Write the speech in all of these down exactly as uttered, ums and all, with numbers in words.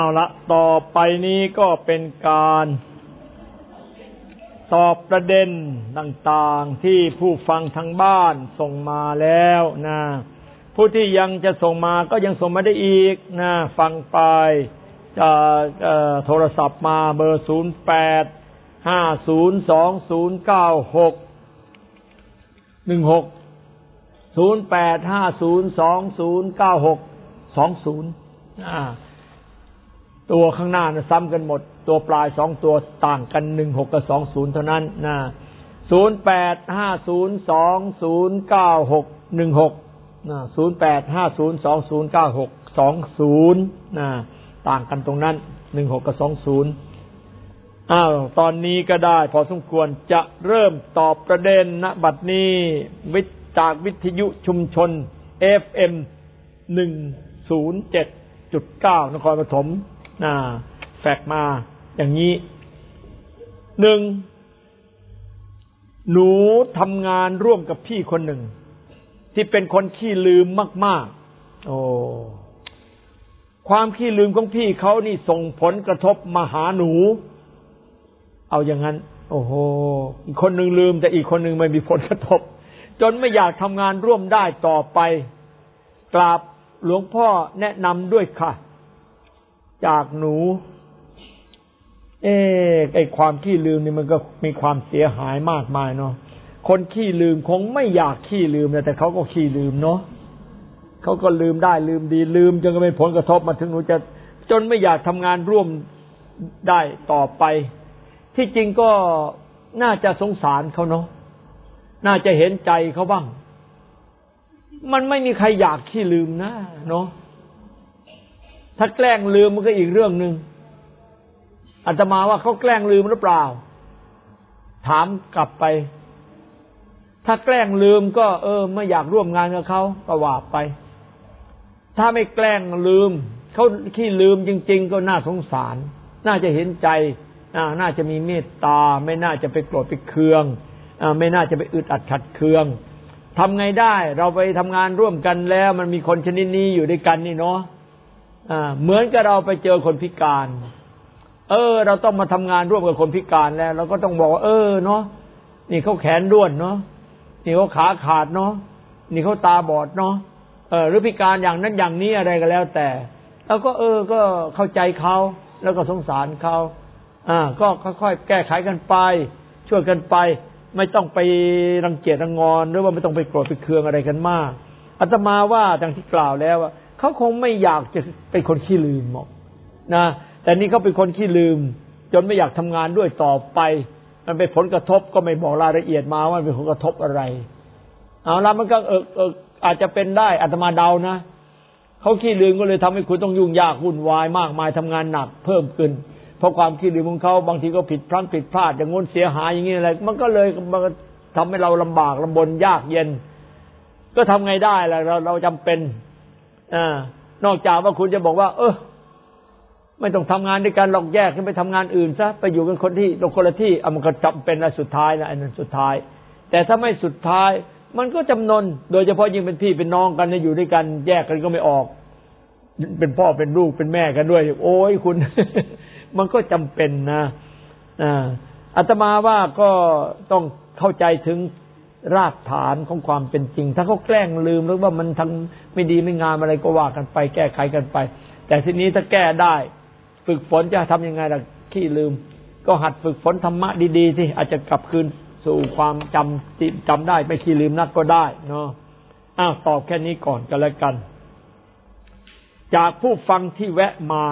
ละต่อไปนี้ก็เป็นการตอบประเด็นต่างๆที่ผู้ฟังทางบ้านส่งมาแล้วนะผู้ที่ยังจะส่งมาก็ยังส่งมาได้อีกนะฟังไปจะเอ่อโทรศัพท์มาเบอร์ศูนย์ แปด ห้า ศูนย์ สอง ศูนย์ เก้า หก หนึ่ง หก ศูนย์ แปด ห้า ศูนย์ สอง ศูนย์ เก้า หก สอง ศูนย์อ่าตัวข้างหน้านะซ้ำกันหมดตัวปลายสองตัวต่างกันหนึ่งหกกับสองศูนย์เท่านั้นนะศูนย์ แปด ห้า ศูนย์ สอง ศูนย์ เก้า หก หนึ่ง หกนะศูนย์ แปด ห้า ศูนย์ สอง ศูนย์ เก้า หก สอง ศูนย์นะต่างกันตรงนั้นหนึ่งหกกับสองศูนย์อ้าวตอนนี้ก็ได้พอสมควรจะเริ่มตอบประเด็นณบัดนี้วิจากวิทยุชุมชน เอฟ เอ็ม หนึ่ง ศูนย์ เจ็ด จุด เก้า นครปฐมน่าแฟกมาอย่างนี้หนึ่งหนูทำงานร่วมกับพี่คนหนึ่งที่เป็นคนขี้ลืมมากๆโอ้ความขี้ลืมของพี่เขานี่ส่งผลกระทบมาหาหนูเอาอย่างนั้นโอ้โหอีกคนหนึ่งลืมแต่อีกคนหนึ่งไม่มีผลกระทบจนไม่อยากทำงานร่วมได้ต่อไปกราบหลวงพ่อแนะนำด้วยค่ะจากหนูเอ๊ะไอ้ความขี้ลืมนี่มันก็มีความเสียหายมากมายเนาะคนขี้ลืมคงไม่อยากขี้ลืมแต่เขาก็ขี้ลืมเนาะเขาก็ลืมได้ลืมดีลืมจนก็เป็นผลกระทบมาถึงหนูจะจนไม่อยากทำงานร่วมได้ต่อไปที่จริงก็น่าจะสงสารเขาเนาะน่าจะเห็นใจเขาบ้างมันไม่มีใครอยากขี้ลืมนะเนาะถ้าแกล้งลืมมันก็อีกเรื่องนึงอาตมาว่าเขาแกล้งลืมหรือเปล่าถามกลับไปถ้าแกล้งลืมก็เออไม่อยากร่วมงานกับเขาก็ว่าไปถ้าไม่แกล้งลืมเขาขี้ลืมจริงๆก็น่าสงสารน่าจะเห็นใจน่าจะมีเมตตาไม่น่าจะไปโกรธไปเคืองไม่น่าจะไปอึดอัดขัดเคืองทำไงได้เราไปทำงานร่วมกันแล้วมันมีคนชนิดนี้อยู่ด้วยกันนี่เนาะเหมือนกับเราไปเจอคนพิการเออเราต้องมาทำงานร่วมกับคนพิการแล้วเราก็ต้องบอกว่าเออเนาะนี่เขาแขนด้วนเนาะนี่เขาขาขาดเนาะนี่เขาตาบอดเนาะเออหรือพิการอย่างนั้นอย่างนี้อะไรก็แล้วแต่แล้วก็เออก็เข้าใจเขาแล้วก็สงสารเขาอ่าก็ค่อยๆแก้ไขกันไปช่วยกันไปไม่ต้องไปรังเกียจรังงอนหรือว่าไม่ต้องไปโกรธไปเคืองอะไรกันมากอาตมาว่าดังที่กล่าวแล้วว่าเขาคงไม่อยากจะเป็นคนขี้ลืมหรอกนะแต่นี่เขาเป็นคนขี้ลืมจนไม่อยากทำงานด้วยต่อไปมันเป็นผลกระทบก็ไม่บอกรายละเอียดมาว่าเป็นผลกระทบอะไรเอาละมันก็เออเอออาจจะเป็นได้อาตมาเดานะเขาขี้ลืมก็เลยทำให้คุณต้องยุ่งยากวุ่นวายมากมายทำงานหนักเพิ่มขึ้นเพราะความขี้ลืมของเขาบางทีก็ผิดพลั้งผิดพลาดอย่างงนเสียหายอย่างนี้อะไรมันก็เลยมันทำให้เราลำบากลำบนยากเย็นก็ทำไงได้ล่ะเราเราจำเป็นอ่านอกจากว่าคุณจะบอกว่าเออไม่ต้องทำงานด้วยกันหรอกแยกกันไปทำงานอื่นซะไปอยู่กันคนที่คนละที่อ่ะมันก็จำเป็นและสุดท้ายนะอันนั้นสุดท้ายแต่ถ้าไม่สุดท้ายมันก็จำนนโดยเฉพาะยิ่งเป็นพี่เป็นน้องกันอยู่ด้วยกันแยกกันก็ไม่ออกเป็นพ่อเป็นลูกเป็นแม่กันด้วยโอ้ยคุณมันก็จำเป็นนะอ่าอาตมาว่าก็ต้องเข้าใจถึงรากฐานของความเป็นจริงถ้าเขาแกล้งลืมหรือว่ามันทำไม่ดีไม่งามอะไรก็ว่ากันไปแก้ไขกันไปแต่ทีนี้ถ้าแก้ได้ฝึกฝนจะทำยังไงล่ะขี้ลืมก็หัดฝึกฝนธรรมะดีๆสิอาจจะกลับคืนสู่ความจำจำได้ไม่ขี้ลืมนักก็ได้เนาะอ้าวตอบแค่นี้ก่อนก็แล้วกันจากผู้ฟังที่แวะมา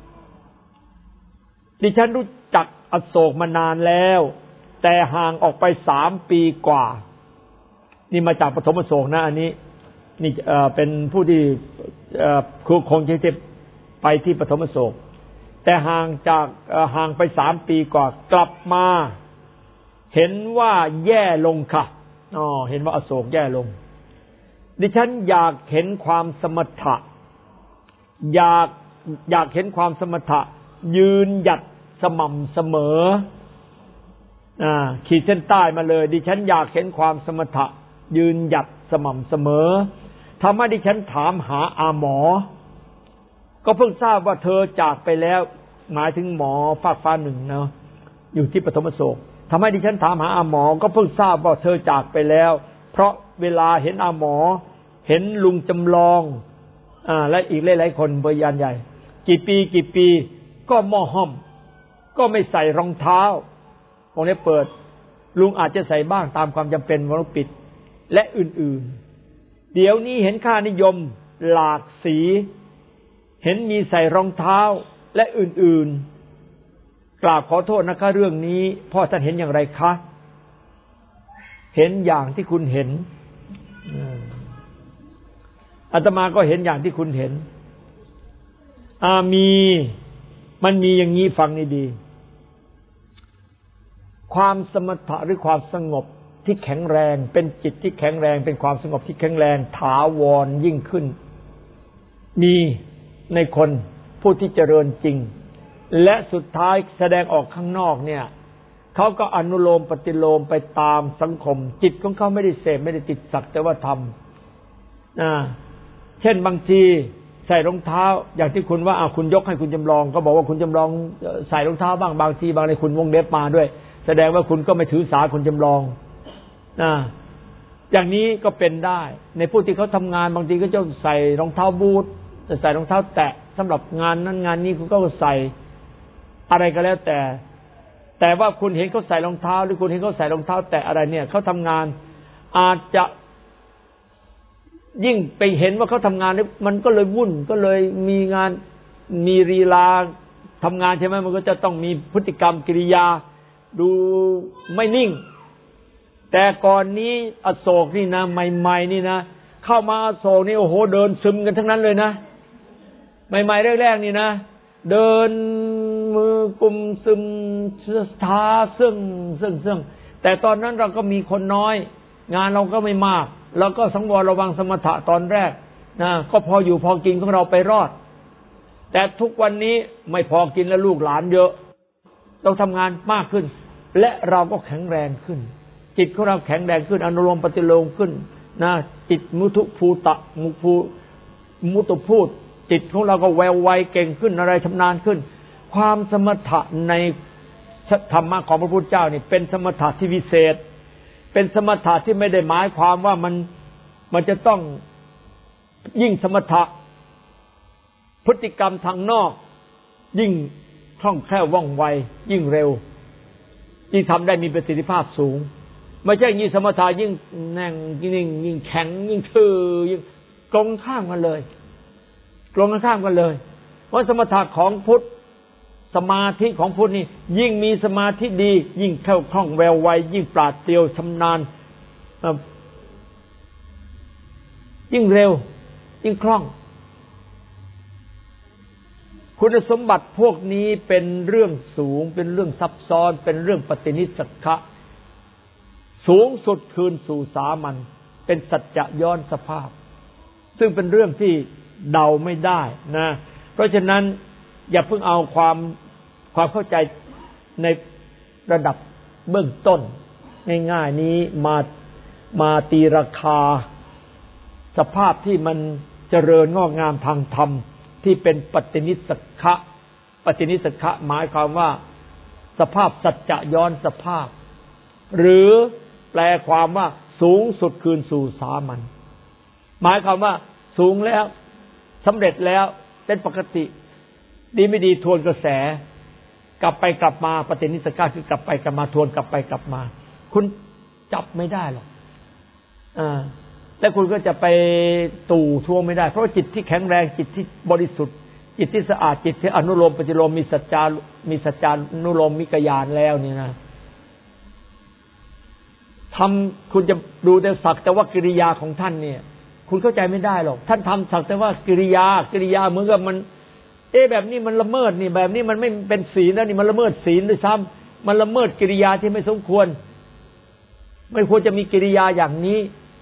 ดิฉันรู้จักอโศกมานานแล้วแต่ห่างออกไปสามปีกว่านี่มาจากปฐมอโศกนะอันนี้นี่เอ่อเป็นผู้ที่เอ่อคงจะไปที่ปฐมอโศกแต่ห่างจากห่างไปสามปีกว่ากลับมาเห็นว่าแย่ลงค่ะอ๋อเห็นว่าอโศกแย่ลงดิฉันอยากเห็นความสมถะอยากอยากเห็นความสมถะยืนหยัดสม่ำเสมออ่าขีดเส้นใต้มาเลยดิฉันอยากเห็นความสมถะยืนหยัดสม่ำเสมอทำให้ดิฉันถามหาอาหมอก็เพิ่งทราบว่าเธอจากไปแล้วหมายถึงหมอฟากฟ้าหนึ่งเนาะอยู่ที่ปฐมโศกทำให้ดิฉันถามหาอาหมอก็เพิ่งทราบว่าเธอจากไปแล้วเพราะเวลาเห็นอาหมอเห็นลุงจำลองอ่าและอีกหลายๆคนพยานใหญ่กี่ปีกี่ปีก็หม้อห้อมก็ไม่ใส่รองเท้าตรงนี้เปิดลุงอาจจะใส่บ้างตามความจำเป็นวันปิดและอื่นๆเดี๋ยวนี้เห็นค่านิยมหลากสีเห็นมีใส่รองเท้าและอื่นๆกราบขอโทษนะคะเรื่องนี้พ่อท่านเห็นอย่างไรคะเห็นอย่างที่คุณเห็นอาตมาก็เห็นอย่างที่คุณเห็นอามีมันมีอย่างนี้ฟังให้ดีความสมถะหรือความสงบที่แข็งแรงเป็นจิตที่แข็งแรงเป็นความสงบที่แข็งแรงถาวรยิ่งขึ้นมีในคนผู้ที่เจริญจริงและสุดท้ายแสดงออกข้างนอกเนี่ยเขาก็อนุโลมปฏิโลมไปตามสังคมจิตของเขาไม่ได้เสพไม่ได้ติดสักแต่ว่าทำนะเช่นบางทีใส่รองเท้าอย่างที่คุณว่าอ่ะคุณยกให้คุณจำลองก็บอกว่าคุณจำลองใส่รองเท้าบ้างบางทีบางในคุณวงเล็บมาด้วยแสดงว่าคุณก็ไม่ถือสาคุณจำลองนะอย่างนี้ก็เป็นได้ในผู้ที่เขาทำงานบางทีก็จะใส่รองเท้าบูทจะใส่รองเท้าแตะสำหรับงานนั้นงานนี้คุณก็ใส่อะไรก็แล้วแต่แต่ว่าคุณเห็นเขาใส่รองเท้าหรือคุณเห็นเขาใส่รองเท้าแตะอะไรเนี่ยเขาทำงานอาจจะยิ่งไปเห็นว่าเขาทำงานมันก็เลยวุ่นก็เลยมีงานมีลีลาทำงานใช่ไหมมันก็จะต้องมีพฤติกรรมกิริยาดูไม่นิ่งแต่ก่อนนี้อโศกนี่นะใหม่ๆนี่นะเข้ามาอโศกนี่โอ้โหเดินซึมกันทั้งนั้นเลยนะใหม่ๆแรกๆนี่นะเดินมือกุมซึมท้าซึ่งซึ่งซึ่งแต่ตอนนั้นเราก็มีคนน้อยงานเราก็ไม่มากแล้วก็สังวรระวังสมถะตอนแรกนะก็พออยู่พอกินของเราไปรอดแต่ทุกวันนี้ไม่พอกินแล้วลูกหลานเยอะเราทำงานมากขึ้นและเราก็แข็งแรงขึ้นจิตของเราแข็งแรงขึ้นอนุโลมปฏิโลมขึ้นนะจิตมุทุภูตะมุภูมุตุพูดจิตของเราก็แววไวเก่งขึ้นอะไรชำนาญขึ้นความสมถะในธรรมะของพระพุทธเจ้านี่เป็นสมถะที่วิเศษเป็นสมถะที่ไม่ได้หมายความว่ามันมันจะต้องยิ่งสมถะพฤติกรรมทางนอกยิ่งคล่องแคล่วว่องไวยิ่งเร็วยิ่งทำได้มีประสิทธิภาพสูงไม่ใช่ยิ่งสมถะยิ่งแน่งยิ่งยิ่งแข็งยิ่งทื่อยิ่งตรงข้ามกันเลยตรงข้ามกันเลยเพราะสมถะของพุทธสมาธิของพุทธนี่ยิ่งมีสมาธิดียิ่งแคล่วคล่องแววไวยิ่งปราดเปรียวชำนาญยิ่งเร็วยิ่งคล่องคุณสมบัติพวกนี้เป็นเรื่องสูงเป็นเรื่องซับซ้อนเป็นเรื่องปฏินิสสักะสูงสุดคืนสู่สามัญเป็นสัจจะย้อนสภาพซึ่งเป็นเรื่องที่เดาไม่ได้นะเพราะฉะนั้นอย่าเพิ่งเอาความความเข้าใจในระดับเบื้องต้นง่ายๆนี้มามาตีราคาสภาพที่มันเจริญงอกงามทางธรรมที่เป็นปฏินิสสักะปฏินิสสักะหมายความว่าสภาพสัจจะย้อนสภาพหรือแปลความว่าสูงสุดคืนสู่สามัญหมายความว่าสูงแล้วสำเร็จแล้วเป็นปกติดีไม่ดีทวนกระแสกลับไปกลับมาปฏินิสสักะคือกลับไปกลับมาทวนกลับไปกลับมาคุณจับไม่ได้หรอกอ่าและคุณก็จะไปตู่ทวงไม่ได้เพราะจิตที่แข็งแรงจิตที่บริสุทธิ์จิตที่สะอาดจิตที่อนุโลมปฏิโลมมีสัจจามีสัจจานุโลมมิกญาณแล้วนี่นะทำคุณจะดูแต่สักแต่ว่ากิริยาของท่านเนี่ยคุณเข้าใจไม่ได้หรอกท่านทำสักแต่ว่ากิริยากิริยาเหมือนกับมันเอ๊ะแบบนี้มันละเมิดนี่แบบนี้มันไม่เป็นศีลแล้วนี่มันละเมิดศีลด้วยซ้ำมันละเมิดกิริยาที่ไม่สมควรไม่ควรจะมีกิริยาอย่างนี้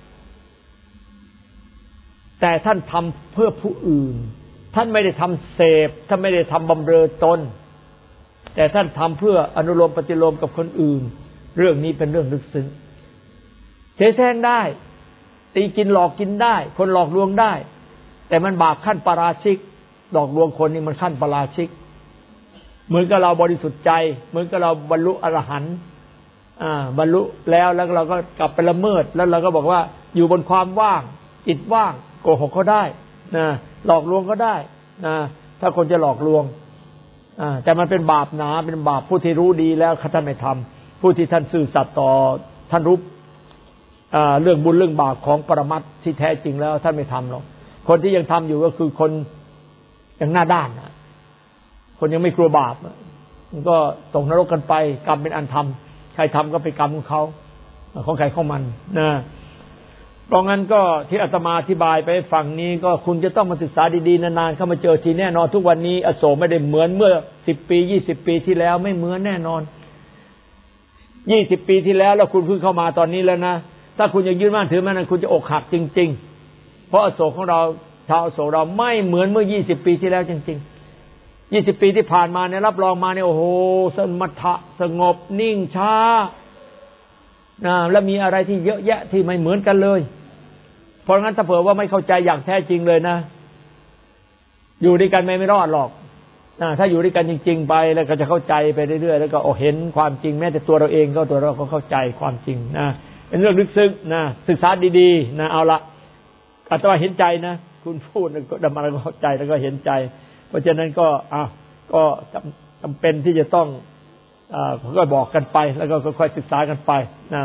แต่ท่านทำเพื่อผู้อื่นท่านไม่ได้ทำเสพท่านไม่ได้ทำบำเรอตนแต่ท่านทำเพื่ออนุโลมปฏิโลมกับคนอื่นเรื่องนี้เป็นเรื่องลึกซึ้งเทแท้งได้ตีกินหลอกกินได้คนหลอกลวงได้แต่มันบาปขั้นปาราชิกหลอกลวงคนนี่มันขั้นปราชิกเหมือนกับเราบริสุทธิ์ใจเหมือนกับเราบรรลุอรหันต์อ่าบรรลุแล้วแล้วเราก็กลับไปละเมิดแล้วเราก็บอกว่าอยู่บนความว่างจิตว่างโกหกก็ได้นะหลอกลวงก็ได้นะถ้าคนจะหลอกลวงอ่าแต่มันเป็นบาปหนาเป็นบาปผู้ที่รู้ดีแล้วท่านไม่ทำผู้ที่ท่านซื่อสัตย์ต่อท่านรู้อ่าเรื่องบุญเรื่องบาปของปรมัตถ์ที่แท้จริงแล้วท่านไม่ทำหรอกคนที่ยังทำอยู่ก็คือคนยังหน้าด้านนะคนยังไม่กลัวบาปมันก็ตกนรกกันไปกรรมเป็นอันทำใครทำก็เป็นกรรมของเขาของใครของมันนะเพราะงั้นก็ที่อาตมาอธิบายไปฝั่งนี้ก็คุณจะต้องมาศึกษาดีๆนานๆเข้ามาเจอทีแน่นอนทุกวันนี้อโศกไม่ได้เหมือนเมื่อสิบปียี่สิบปีที่แล้วไม่เหมือนแน่นอนยี่สิบปีที่แล้วแล้วคุณเพิ่งเข้ามาตอนนี้แล้วนะถ้าคุณยังยืนมั่นถือมั่นนั้นคุณจะอกหักจริงๆเพราะอโศกของเราชาวอโศกเราไม่เหมือนเมื่อยี่สิบปีที่แล้วจริงๆยี่สิบปีที่ผ่านมาเนี่ยรับรองมาเนี่ยโอ้โหสมถะสงบนิ่งช้านะแล้วมีอะไรที่เยอะแยะที่ไม่เหมือนกันเลยเพราะงั้นถ้าเผื่อว่าไม่เข้าใจอย่างแท้จริงเลยนะอยู่ด้วยกันไม่ไม่รอดหรอกนะถ้าอยู่ด้วยกันจริงๆไปแล้วก็จะเข้าใจไปเรื่อยๆแล้วก็เห็นความจริงแม้แต่ตัวเราเองก็ตัวเราก็เข้าใจความจริงนะเป็นเรื่องลึกซึ้งนะศึกษาดีๆนะเอาละอาตมาเห็นใจนะคุณพูดก็ดำมาแล้วก็เข้าใจแล้วก็เห็นใจเพราะฉะนั้นก็อ่ะก็จำเป็นที่จะต้องอ่าก็บอกกันไปแล้วก็ค่อยๆศึกษากันไปนะ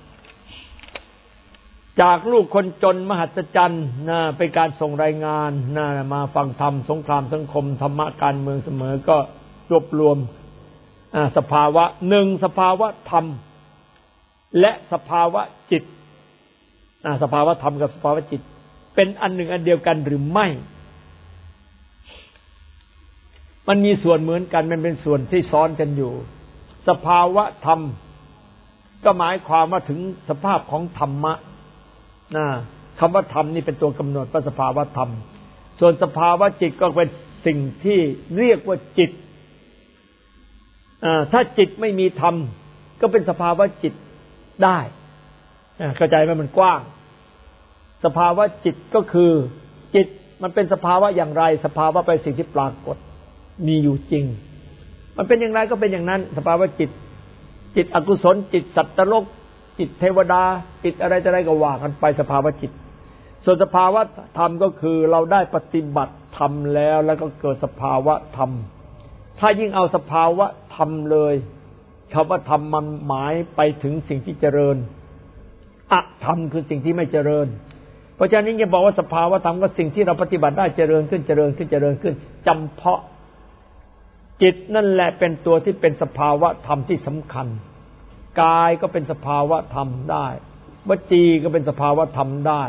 จากลูกคนจนมหัศจรรย์นะเป็นการส่งรายงานนะมาฟังธรรมสงครามสังคมธรรมะการเมืองเสมอก็รวบรวมอ่าสภาวะหนึ่งสภาวะธรรมและสภาวะจิตอ่าสภาวะธรรมกับสภาวะจิตเป็นอันหนึ่งอันเดียวกันหรือไม่มันมีส่วนเหมือนกันมันเป็นส่วนที่ซ้อนกันอยู่สภาวะธรรมก็หมายความว่าถึงสภาพของธรรมะนะคำว่าธรรมนี่เป็นตัวกำหนดว่าสภาวะธรรมส่วนสภาวะจิตก็เป็นสิ่งที่เรียกว่าจิตอ่าถ้าจิตไม่มีธรรมก็เป็นสภาวะจิตได้เข้าใจไหมมันกว้างสภาวะจิตก็คือจิตมันเป็นสภาวะอย่างไรสภาวะเป็นสิ่งที่ปรากฏมีอยู่จริงมันเป็นอย่างไรก็เป็นอย่างนั้นสภาวะจิตจิตอกุศลจิตสัตว์นรกจิตเทวดาจิตอะไรอะไรก็ว่ากันไปสภาวะจิตส่วนสภาวะธรรมก็คือเราได้ปฏิบัติธรรมแล้วแล้วก็เกิดสภาวะธรรมถ้ายิ่งเอาสภาวะธรรมเลยคำว่าธรรมมันหมายไปถึงสิ่งที่เจริญอะธรรมคือสิ่งที่ไม่เจริญเพราะฉะนั้นจะบอกว่าสภาวะธรรมก็สิ่งที่เราปฏิบัติได้เจริญขึ้นเจริญขึ้นเจริญขึ้นจำเพาะจิตนั่นแหละเป็นตัวที่เป็นสภาวะธรรมที่สำคัญกายก็เป็นสภาวะธรรมได้วจีก็เป็นสภาวะธรรมได้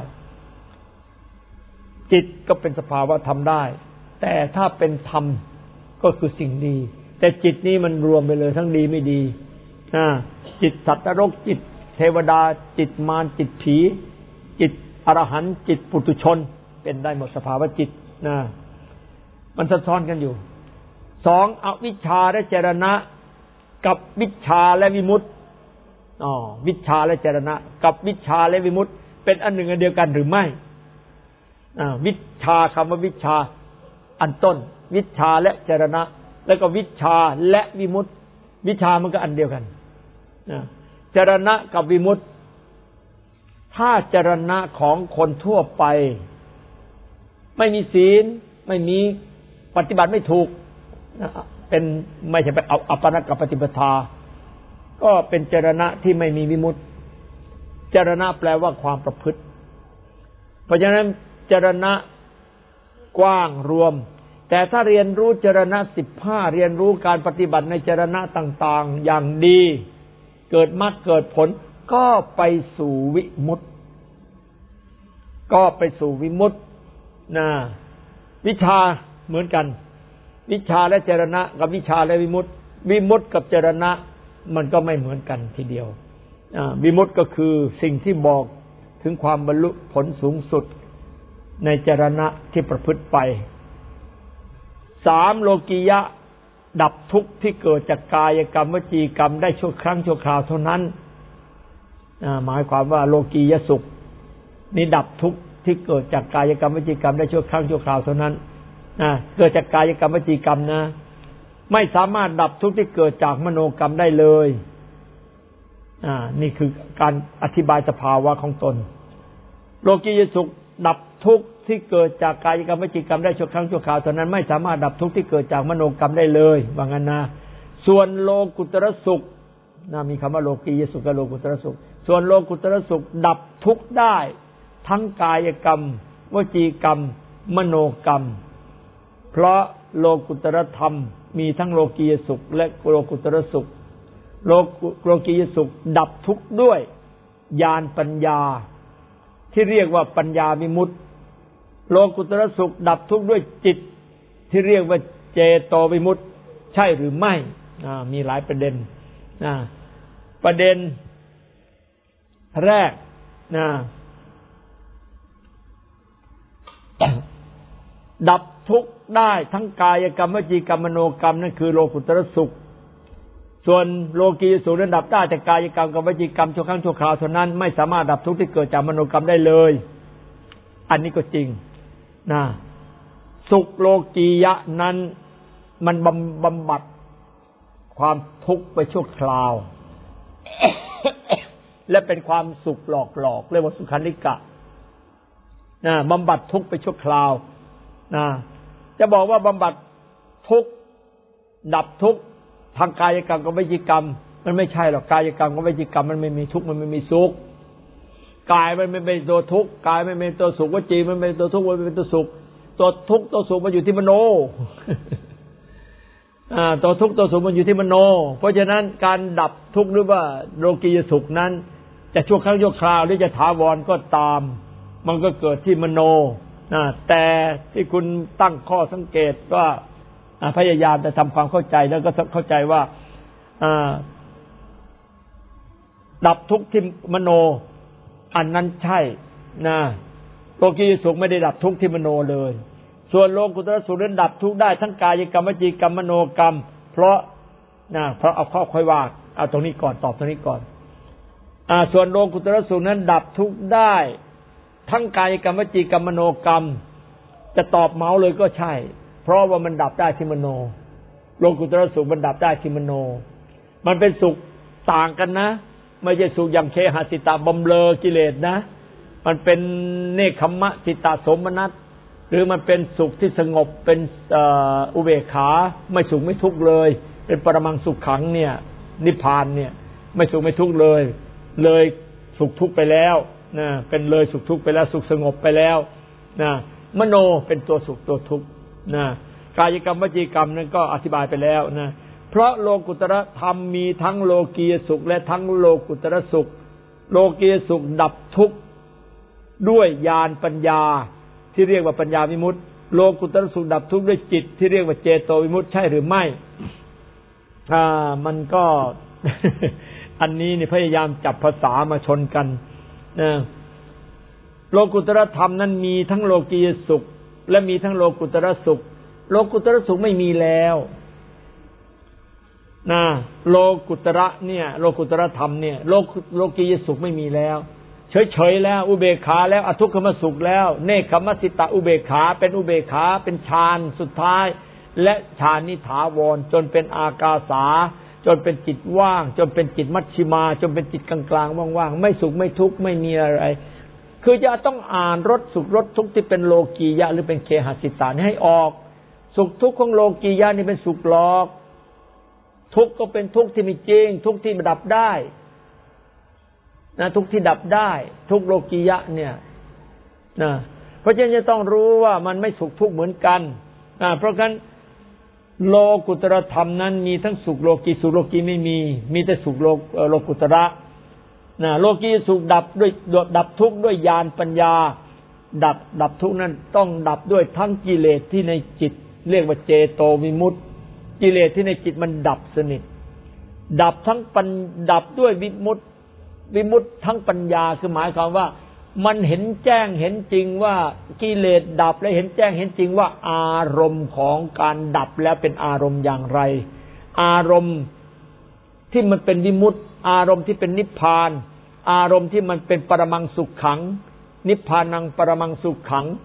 จิตก็เป็นสภาวะธรรมได้แต่ถ้าเป็นธรรมก็คือสิ่งดีแต่จิตนี้มันรวมไปเลยทั้งดีไม่ดีอ่าจิตสัตว์นรกจิตเทวดาจิตมารจิตผีจิตอรหันต์จิตปุถุชนเป็นได้หมดสภาวะจิตนะมันซับซ้อนกันอยู่สองอวิชชาและเจรณะกับวิชชาและวิมุตติอ๋อวิชชาและเจรณะกับวิชชาและวิมุตติเป็นอันหนึ่งอันเดียวกันหรือไม่อ่าวิชชาคำว่าวิชชาอันต้นวิชชาและเจรณะแล้วก็วิชชาและวิมุตติวิชามันก็อันเดียวกันนะเจรณะกับวิมุตติถ้าเจรณะของคนทั่วไปไม่มีศีลไม่มีปฏิบัติไม่ถูกเป็นไม่ใช่ไปเอาอัปปนกปฏิปทาก็เป็นเจรณะที่ไม่มีวิมุตติเจรณะแปลว่าความประพฤติเพราะฉะนั้นเจรณะกว้างรวมแต่ถ้าเรียนรู้เจรณะสิบห้าเรียนรู้การปฏิบัติในเจรณะต่างๆอย่างดีเกิดมรรคเกิดผลก็ไปสู่วิมุตติก็ไปสู่วิมุตตินะวิชาเหมือนกันวิชาและเจรณะกับวิชาและวิมุตติวิมุตติกับเจรณะมันก็ไม่เหมือนกันทีเดียววิมุตติก็คือสิ่งที่บอกถึงความบรรลุผลสูงสุดในเจรณะที่ประพฤติไปสามโลกียะดับทุกข์ที่เกิดจากกายกรรมวจีกรรมได้ชั่วครั้งชั่วคราวเท่านั้นหมายความว่าโลกียสุขนี่ดับทุกข์ที่เกิดจากกายกรรมวจีกรรมได้ชั่วครั้งชั่วคราวเท่านั้นนะเกิดจากกายกรรมวจีกรรมนะไม่สามารถดับทุกข์ที่เกิดจากมโนกรรมได้เลยอ่านี่คือการอธิบายสภาวะของตนโลกียสุขดับทุกข์ที่เกิดจากกายกรรมวจีกรรมได้ชั่วครั้งชั่วคราวเท่านั้นไม่สามารถดับทุกข์ที่เกิดจากมโนกรรมได้เลยว่างั้นนะส่วนโลกุตรสุขนะมีคำว่าโลกียสุขกับโลกุตรสุขส่วนโลกุตรสุขดับทุกข์ได้ทั้งกายกรรมวจีกรรมมโนกรรมเพราะโลกุตรธรรมมีทั้งโลกียสุขและโลกุตรสุขโลโลกียสุขดับทุกข์ด้วยญาณปัญญาที่เรียกว่าปัญญาวิมุตติโลกุตรสุขดับทุกข์ด้วยจิตที่เรียกว่าเจโตวิมุตติใช่หรือไม่มีหลายประเด็นนะประเด็นแรกนะดับทุกข์ได้ทั้งกายกรรมวจีกรรมมโนกรรมนั่นคือโลกุตรสุขส่วนโลกียสุขนั้นดับได้แต่กายกรรมกับวจีกรรมชั่วครั้งชั่วคราวเท่านั้นไม่สามารถดับทุกข์ที่เกิดจากมโนกรรมได้เลยอันนี้ก็จริงนะสุขโลกียะนั้นมันบำบำบัดความทุกข์ไปชั่วคราว และเป็นความสุขหลอกๆเรียกว่าสุขันธิกะนะบำบัดทุกข์ไปชั่วคราวนะจะบอกว่าบำบัดทุกข์ดับทุกข์ทางกายกรรมกับวจีกรรมมันไม่ใช่หรอกกายกรรมกับวจีกรรมมันไม่มีทุกข์มันไม่มีสุขกายมันไม่เป็นตัวทุกข์กายไม่เป็นตัวสุขวจีมันเป็นตัวทุกข์มันเป็นตัวสุขตัวทุกข์ตัวสุขมันอยู่ที่มโนอ่าตัวทุกข์ตัวสุขมันอยู่ที่มโนเพราะฉะนั้นการดับทุกข์หรือว่าโลกียสุขนั้นจะชั่วครั้งชั่วคราวหรือจะถาวรก็ตามมันก็เกิดที่มโนนะแต่ที่คุณตั้งข้อสังเกตว่าพยายามจะทำความเข้าใจแล้วก็เข้าใจว่าดับทุกข์ที่มโนอันนั้นใช่นะโลกียสุขไม่ได้ดับทุกข์ที่มโนเลยส่วนโลกุตรสุขนั้นดับทุกข์ได้ทั้งกายกรรมวจีกรรมมโนกรรมเพราะนะเพราะเอาข้อค่อยว่าเอาตรงนี้ก่อนตอบตรงนี้ก่อนอ่าส่วนโลกุตรสุขนั้นดับทุกข์ได้ทั้งกายกรรมวจีกรรมมโนกรรมจะตอบเมาเลยก็ใช่เพราะว่ามันดับได้ที่มโนโลกุตรสุขมันดับได้ที่มโนมันเป็นสุขต่างกันนะไม่ใช่สุขอย่างเคหสิตาบำเรอกิเลสนะมันเป็นเนคขมะสิตาสมนัสหรือมันเป็นสุขที่สงบเป็นอุเบกขาไม่สุขไม่ทุกข์เลยเป็นปรมังสุขขังเนี่ยนิพพานเนี่ยไม่สุขไม่ทุกข์เลยเลยสุขทุกข์ไปแล้วนะเป็นเลยสุขทุกข์ไปแล้วสุขสงบไปแล้วนะมโนเป็นตัวสุขตัวทุกข์นะกายกรรมวจีกรรมนั้นก็อธิบายไปแล้วนะเพราะโลกุตรธรรมมีทั้งโลกียสุขและทั้งโลกุตรสุขโลกียสุขดับทุกข์ด้วยญาณปัญญาที่เรียกว่าปัญญาวิมุตติโลกุตรสุขดับทุกข์ด้วยจิตที่เรียกว่าเจโตวิมุตติใช่หรือไม่อ่ามันก็ อันนี้นี่พยายามจับภาษามาชนกันนะโลกุตรธรรมนั้นมีทั้งโลกียสุขและมีทั้งโลกุตรสุขโลกุตรสุขไม่มีแล้วนะโลกุตระเนี่ยโลกุตรธรรมเนี่ยโลโลกียสุขไม่มีแล้วเฉยๆแล้วอุเบกขาแล้วอทุกขมสุขแล้วเนคขมสิตาอุเบกขาเป็นอุเบกขาเป็นฌานสุดท้ายและฌานนิถาวรจนเป็นอากาสาจนเป็นจิตว่างจนเป็นจิตมัชฌิมาจนเป็นจิตกลางๆว่างๆไม่สุขไม่ทุกข์ไม่มีอะไรคือจะต้องอ่านรสสุขรสทุกข์ที่เป็นโลกียะหรือเป็นเคหสิตาให้ออกสุขทุกข์ของโลกียะนี่เป็นสุขหลอกทุกข์ก็เป็นทุกข์ที่มีจริงทุกข์ที่ดับได้นะทุกข์ที่ดับได้ทุกข์โลกียะเนี่ยนะเพราะฉะนั้นจะต้องรู้ว่ามันไม่สุขทุกข์เหมือนกันนะเพราะฉะนั้นโลกุตรธรรมนั้นมีทั้งสุขโลกีสุขโลกีไม่มีมีแต่สุขโลโลกุตระนะโลกีสุขดับด้วยดับทุกข์ด้วยญาณปัญญาดับดับทุกข์นั้นต้องดับด้วยทั้งกิเลสที่ในจิตเรียกว่าเจโตวิมุตติกิเลสที่ในจิตมันดับสนิทดับทั้งปัญดับด้วยวิมุตติวิมุตติทั้งปัญญาคือหมายความว่ามันเห็นแจ้งเห็นจริงว่ากิเลสดับและเห็นแจ้งเห็นจริงว่าอารมณ์ของการดับแล้วเป็นอารมณ์อย่างไรอารมณ์ที่มันเป็นวิมุตติอารมณ์ที่เป็นนิพพานอารมณ์ที่มันเป็นปรมังสุขขังนิพพานังปรมังสุขขัง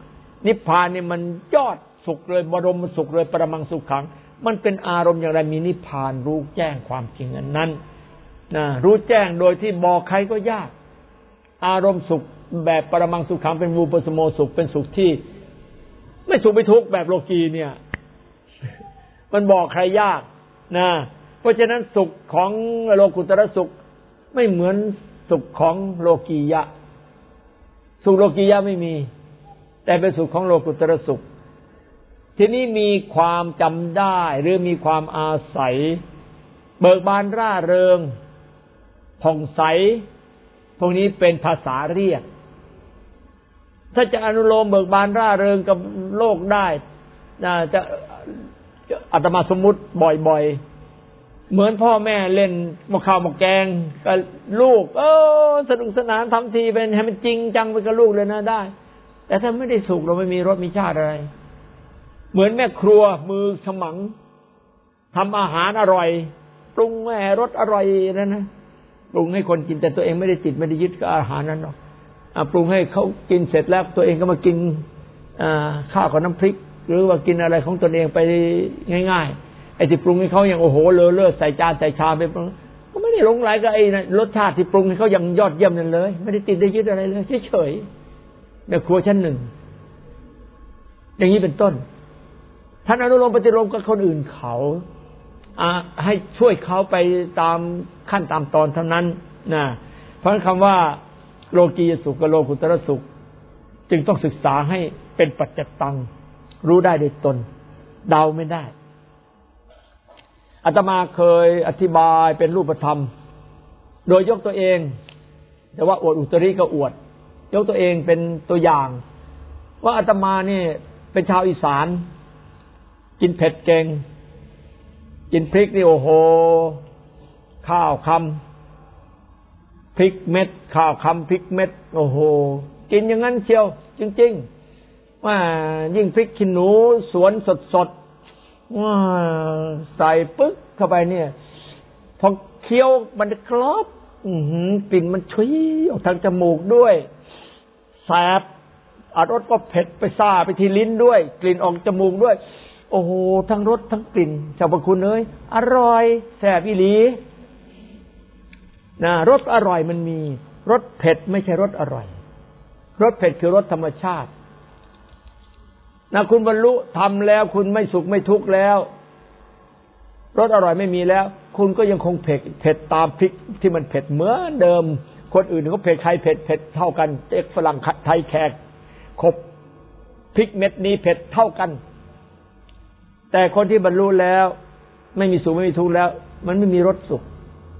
นิพพานนี่มันยอดสุขเลยบรมสุขเลยปรมังสุขขังมันเป็นอารมณ์อย่างไรมีนิพพานรู้แจ้งความจริงอันนั้นนะรู้แจ้งโดยที่บอกใครก็ยากอารมณ์สุขแบบปรมังสุขขังเป็นวูปสโมสุขเป็นสุขที่ไม่สุขไม่ทุกข์แบบโลกีเนี่ยมันบอกใครยากนะเพราะฉะนั้นสุขของโลกุตระสุขไม่เหมือนสุขของโลกียะสุขโลกียะไม่มีแต่เป็นสุขของโลกุตระสุขทีนี้มีความจำได้หรือมีความอาศัยเบิกบานร่าเริงผ่องใสพวกนี้เป็นภาษาเรียกถ้าจะอนุโลมเบิกบานร่าเริงกับโลกได้จะอาตมาสมมุติบ่อยๆเหมือนพ่อแม่เล่นหม้อข้าวหม้อแกงกับลูกเออสนุกสนานทำทีเป็นให้มันจริงจังไปกับลูกเลยนะได้แต่ถ้าไม่ได้สุขเราไม่มีรสมีชาติอะไรเหมือนแม่ครัวมือฉมังทำอาหารอร่อยปรุงแม่รสอร่อยนั่นนะปรุงให้คนกินแต่ตัวเองไม่ได้ติดไม่ได้ยึดกับอาหารนั้นหรอกปรุงให้เขากินเสร็จแล้วตัวเองก็มากินข้าวกับน้ำพริกหรือว่ากินอะไรของตนเองไปง่ายๆไอ้ที่ปรุงให้เขาอย่างโอ้โหเลอะเลือดใส่จานใส่ชามไปก็ไม่ได้หลงไหลกับไอ้รสชาติที่ปรุงให้เขาอย่างยอดเยี่ยมนั่นเลยไม่ได้ติดได้ยึดอะไรเลยเฉยๆแม่ครัวชั้นหนึ่งอย่างนี้เป็นต้นท่านอนุโลมปฏิโลมกับคนอื่นเขาให้ช่วยเขาไปตามขั้นตามตอนเท่านั้นนะเพราะคำว่าโลกียสุขกับโลกุตระสุขจึงต้องศึกษาให้เป็นปัจจตังรู้ได้โดยตนเดาไม่ได้อาตมาเคยอธิบายเป็นรูปธรรมโดยยกตัวเองแต่ว่าอวดอุตริก็อวดยกตัวเองเป็นตัวอย่างว่าอาตมานี่เป็นชาวอีสานกินเผ็ดเก่งกินพริกนี่โอ้โหข้าวคำพริกเม็ดข้าวคำพริกเม็ดโอ้โหกินอย่างนั้นเชียวจริงๆว่ายิ่งพริกขี้หนูสวนสดๆว่าใส่ปึ๊กเข้าไปเนี่ยพอเคี้ยวมันกรอบอื้อหือกลิ่นมันฉุยออกทางจมูกด้วยแสบอรสก็เผ็ดไปซ่าไปที่ลิ้นด้วยกลิ่นออกจมูกด้วยโอ้โหทั้งรสทั้งกลิ่นเจ้าพระคุณเอ้ยอร่อยแซ่บอีหลีนะรสอร่อยมันมีรสเผ็ดไม่ใช่รสอร่อยรสเผ็ดคือรสธรรมชาตินะคุณบรรลุทำแล้วคุณไม่สุขไม่ทุกข์แล้วรสอร่อยไม่มีแล้วคุณก็ยังคงเผ็ดเผ็ดตามพริกที่มันเผ็ดเหมือนเดิมคนอื่นเขาเผ็ดใครเผ็ดเผ็ดเท่ากันเอกฝรั่งไทยแขกครบพริกเม็ดนี้เผ็ดเท่ากันแต่คนที่บรรลุแล้วไม่มีสุขไม่มีทุกข์แล้วมันไม่มีรสสุข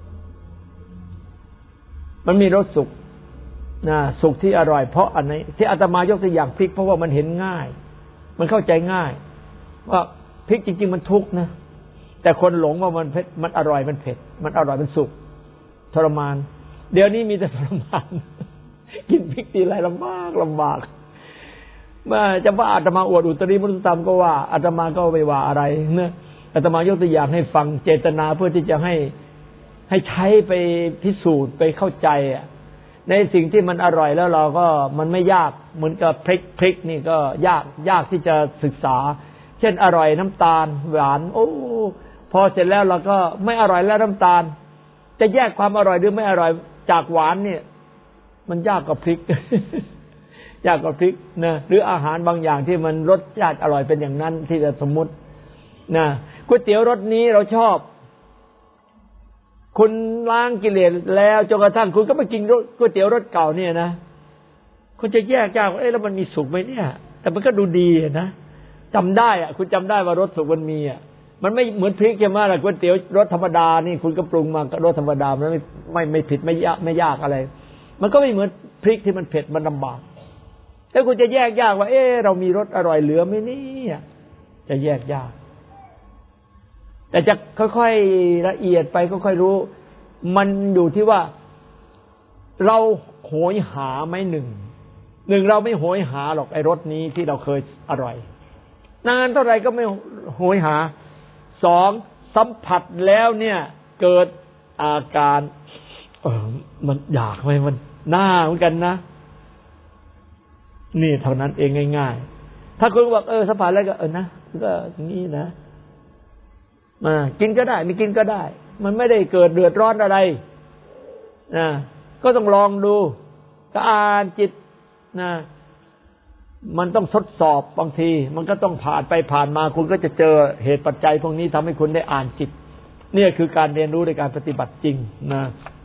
มันมีรสสุขนะสุขที่อร่อยเพราะอันไหนที่อาตมายกตัวอย่างพริกเพราะว่ามันเห็นง่ายมันเข้าใจง่ายว่าพริกจริงๆมันทุกข์นะแต่คนหลงว่ามันเผ็ดมันอร่อยมันเผ็ดมันอร่อยมันสุขทรมานเดี๋ยวนี้มีแต่ทรมานกินพริกทีไรลำบากลำบากมาจะว่าอาตมาอวดอุตริมุตตมก็ว่าอาตมาก็ไม่ว่าอะไรเนะอาตมายกตัวอย่างให้ฟังเจตนาเพื่อที่จะให้ให้ใช้ไปพิสูจน์ไปเข้าใจอ่ะในสิ่งที่มันอร่อยแล้วเราก็มันไม่ยากเหมือนกับพริกพริกนี่ก็ยากยากที่จะศึกษาเช่นอร่อยน้ำตาลหวานโอ้พอเสร็จแล้วเราก็ไม่อร่อยแล้วน้ำตาลจะแยกความอร่อยหรือไม่อร่อยจากหวานเนี่ยมันยากกว่าพริกยากกว่าพริกนะหรืออาหารบางอย่างที่มันรสชาติอร่อยเป็นอย่างนั้นที่จะสมมุตินะก๋วยเตี๋ยวรสนี้เราชอบคุณล้างกิเลสแล้วจนกระทั่งคุณก็มากินก๋วยเตี๋ยวรสเก่าเนี่ยนะคุณจะแยกยากว่าเอ๊ะแล้วมันมีสุขไหมเนี่ยแต่มันก็ดูดีนะจำได้อ่ะคุณจำได้ว่ารสสุขมันมีอ่ะมันไม่เหมือนพริกใช่ไหมล่ะก๋วยเตี๋ยวรสธรรมดานี่คุณก็ปรุงมารสธรรมดามันไม่ไม่ไม่ผิดไม่ยากไม่ยากอะไรมันก็ไม่เหมือนพริกที่มันเผ็ดมันลำบากแล้วคุณจะแยกยากว่าเอ๊ะเรามีรสอร่อยเหลือไหมเนี่ยจะแยกยากแต่จะค่อยๆละเอียดไปค่อยๆรู้มันอยู่ที่ว่าเราโหยหาไหมหนึ่งหนึ่งเราไม่โหยหาหรอกไอ้รสนี้ที่เราเคยอร่อยนานเท่าไหร่ก็ไม่โหยหาสองสัมผัสแล้วเนี่ยเกิดอาการเออมันอยากไหมมันน่าเหมือนกันนะนี่เท่านั้นเองง่ายถ้าคุณบอกเออสัมผัสแล้วก็เออนะก็อย่างนี้นะมากินก็ได้ไม่กินก็ได้มันไม่ได้เกิดเดือดร้อนอะไรนะก็ต้องลองดูก็อ่านจิตนะมันต้องทดสอบบางทีมันก็ต้องผ่านไปผ่านมาคุณก็จะเจอเหตุปัจจัยพวกนี้ทำให้คุณได้อ่านจิตเนี่ยคือการเรียนรู้ในการปฏิบัติจริงนะ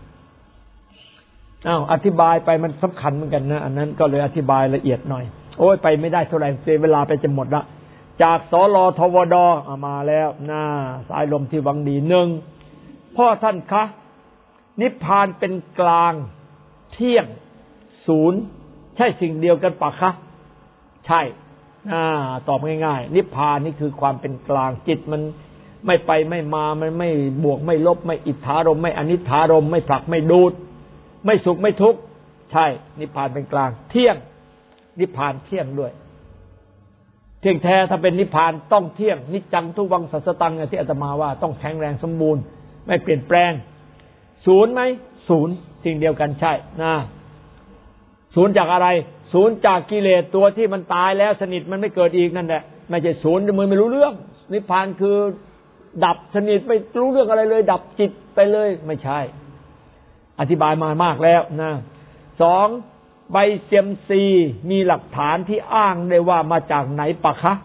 อ้าวอธิบายไปมันสำคัญเหมือนกันนะอันนั้นก็เลยอธิบายละเอียดหน่อยโอ้ยไปไม่ได้เท่าไหร่เสียเวลาไปจะหมดละจากสลทวดเอามาแล้วนะสายลมที่หวังดีหนึ่งพ่อท่านคะนิพพานเป็นกลางเที่ยงศูนย์ใช่สิ่งเดียวกันปะคะใช่อ่าตอบง่ายๆนิพพานนี่คือความเป็นกลางจิตมันไม่ไปไม่มามันไม่บวกไม่ลบไม่อิทธารมไม่อนิทธารมไม่ผลักไม่ดูดไม่สุขไม่ทุกข์ใช่นิพพานเป็นกลางเที่ยงนิพพานเที่ยงด้วยเที่ยงแท้ถ้าเป็นนิพพานต้องเที่ยงนิจจังทุกวังสัสสตังที่อาตมาว่าต้องแข็งแรงสมบูรณ์ไม่เปลี่ยนแปลงศูนย์ไหมศูนย์สิ่งเดียวกันใช่นะศูนย์จากอะไรศูนย์จากกิเลสตัวที่มันตายแล้วสนิทมันไม่เกิดอีกนั่นแหละไม่ใช่ศูนย์มือไม่รู้เรื่องนิพพานคือดับสนิทไม่รู้เรื่องอะไรเลยดับจิตไปเลยไม่ใช่อธิบายมามากแล้วนะสองใบเซียมซีมีหลักฐานที่อ้างได้ว่ามาจากไหนปะคะ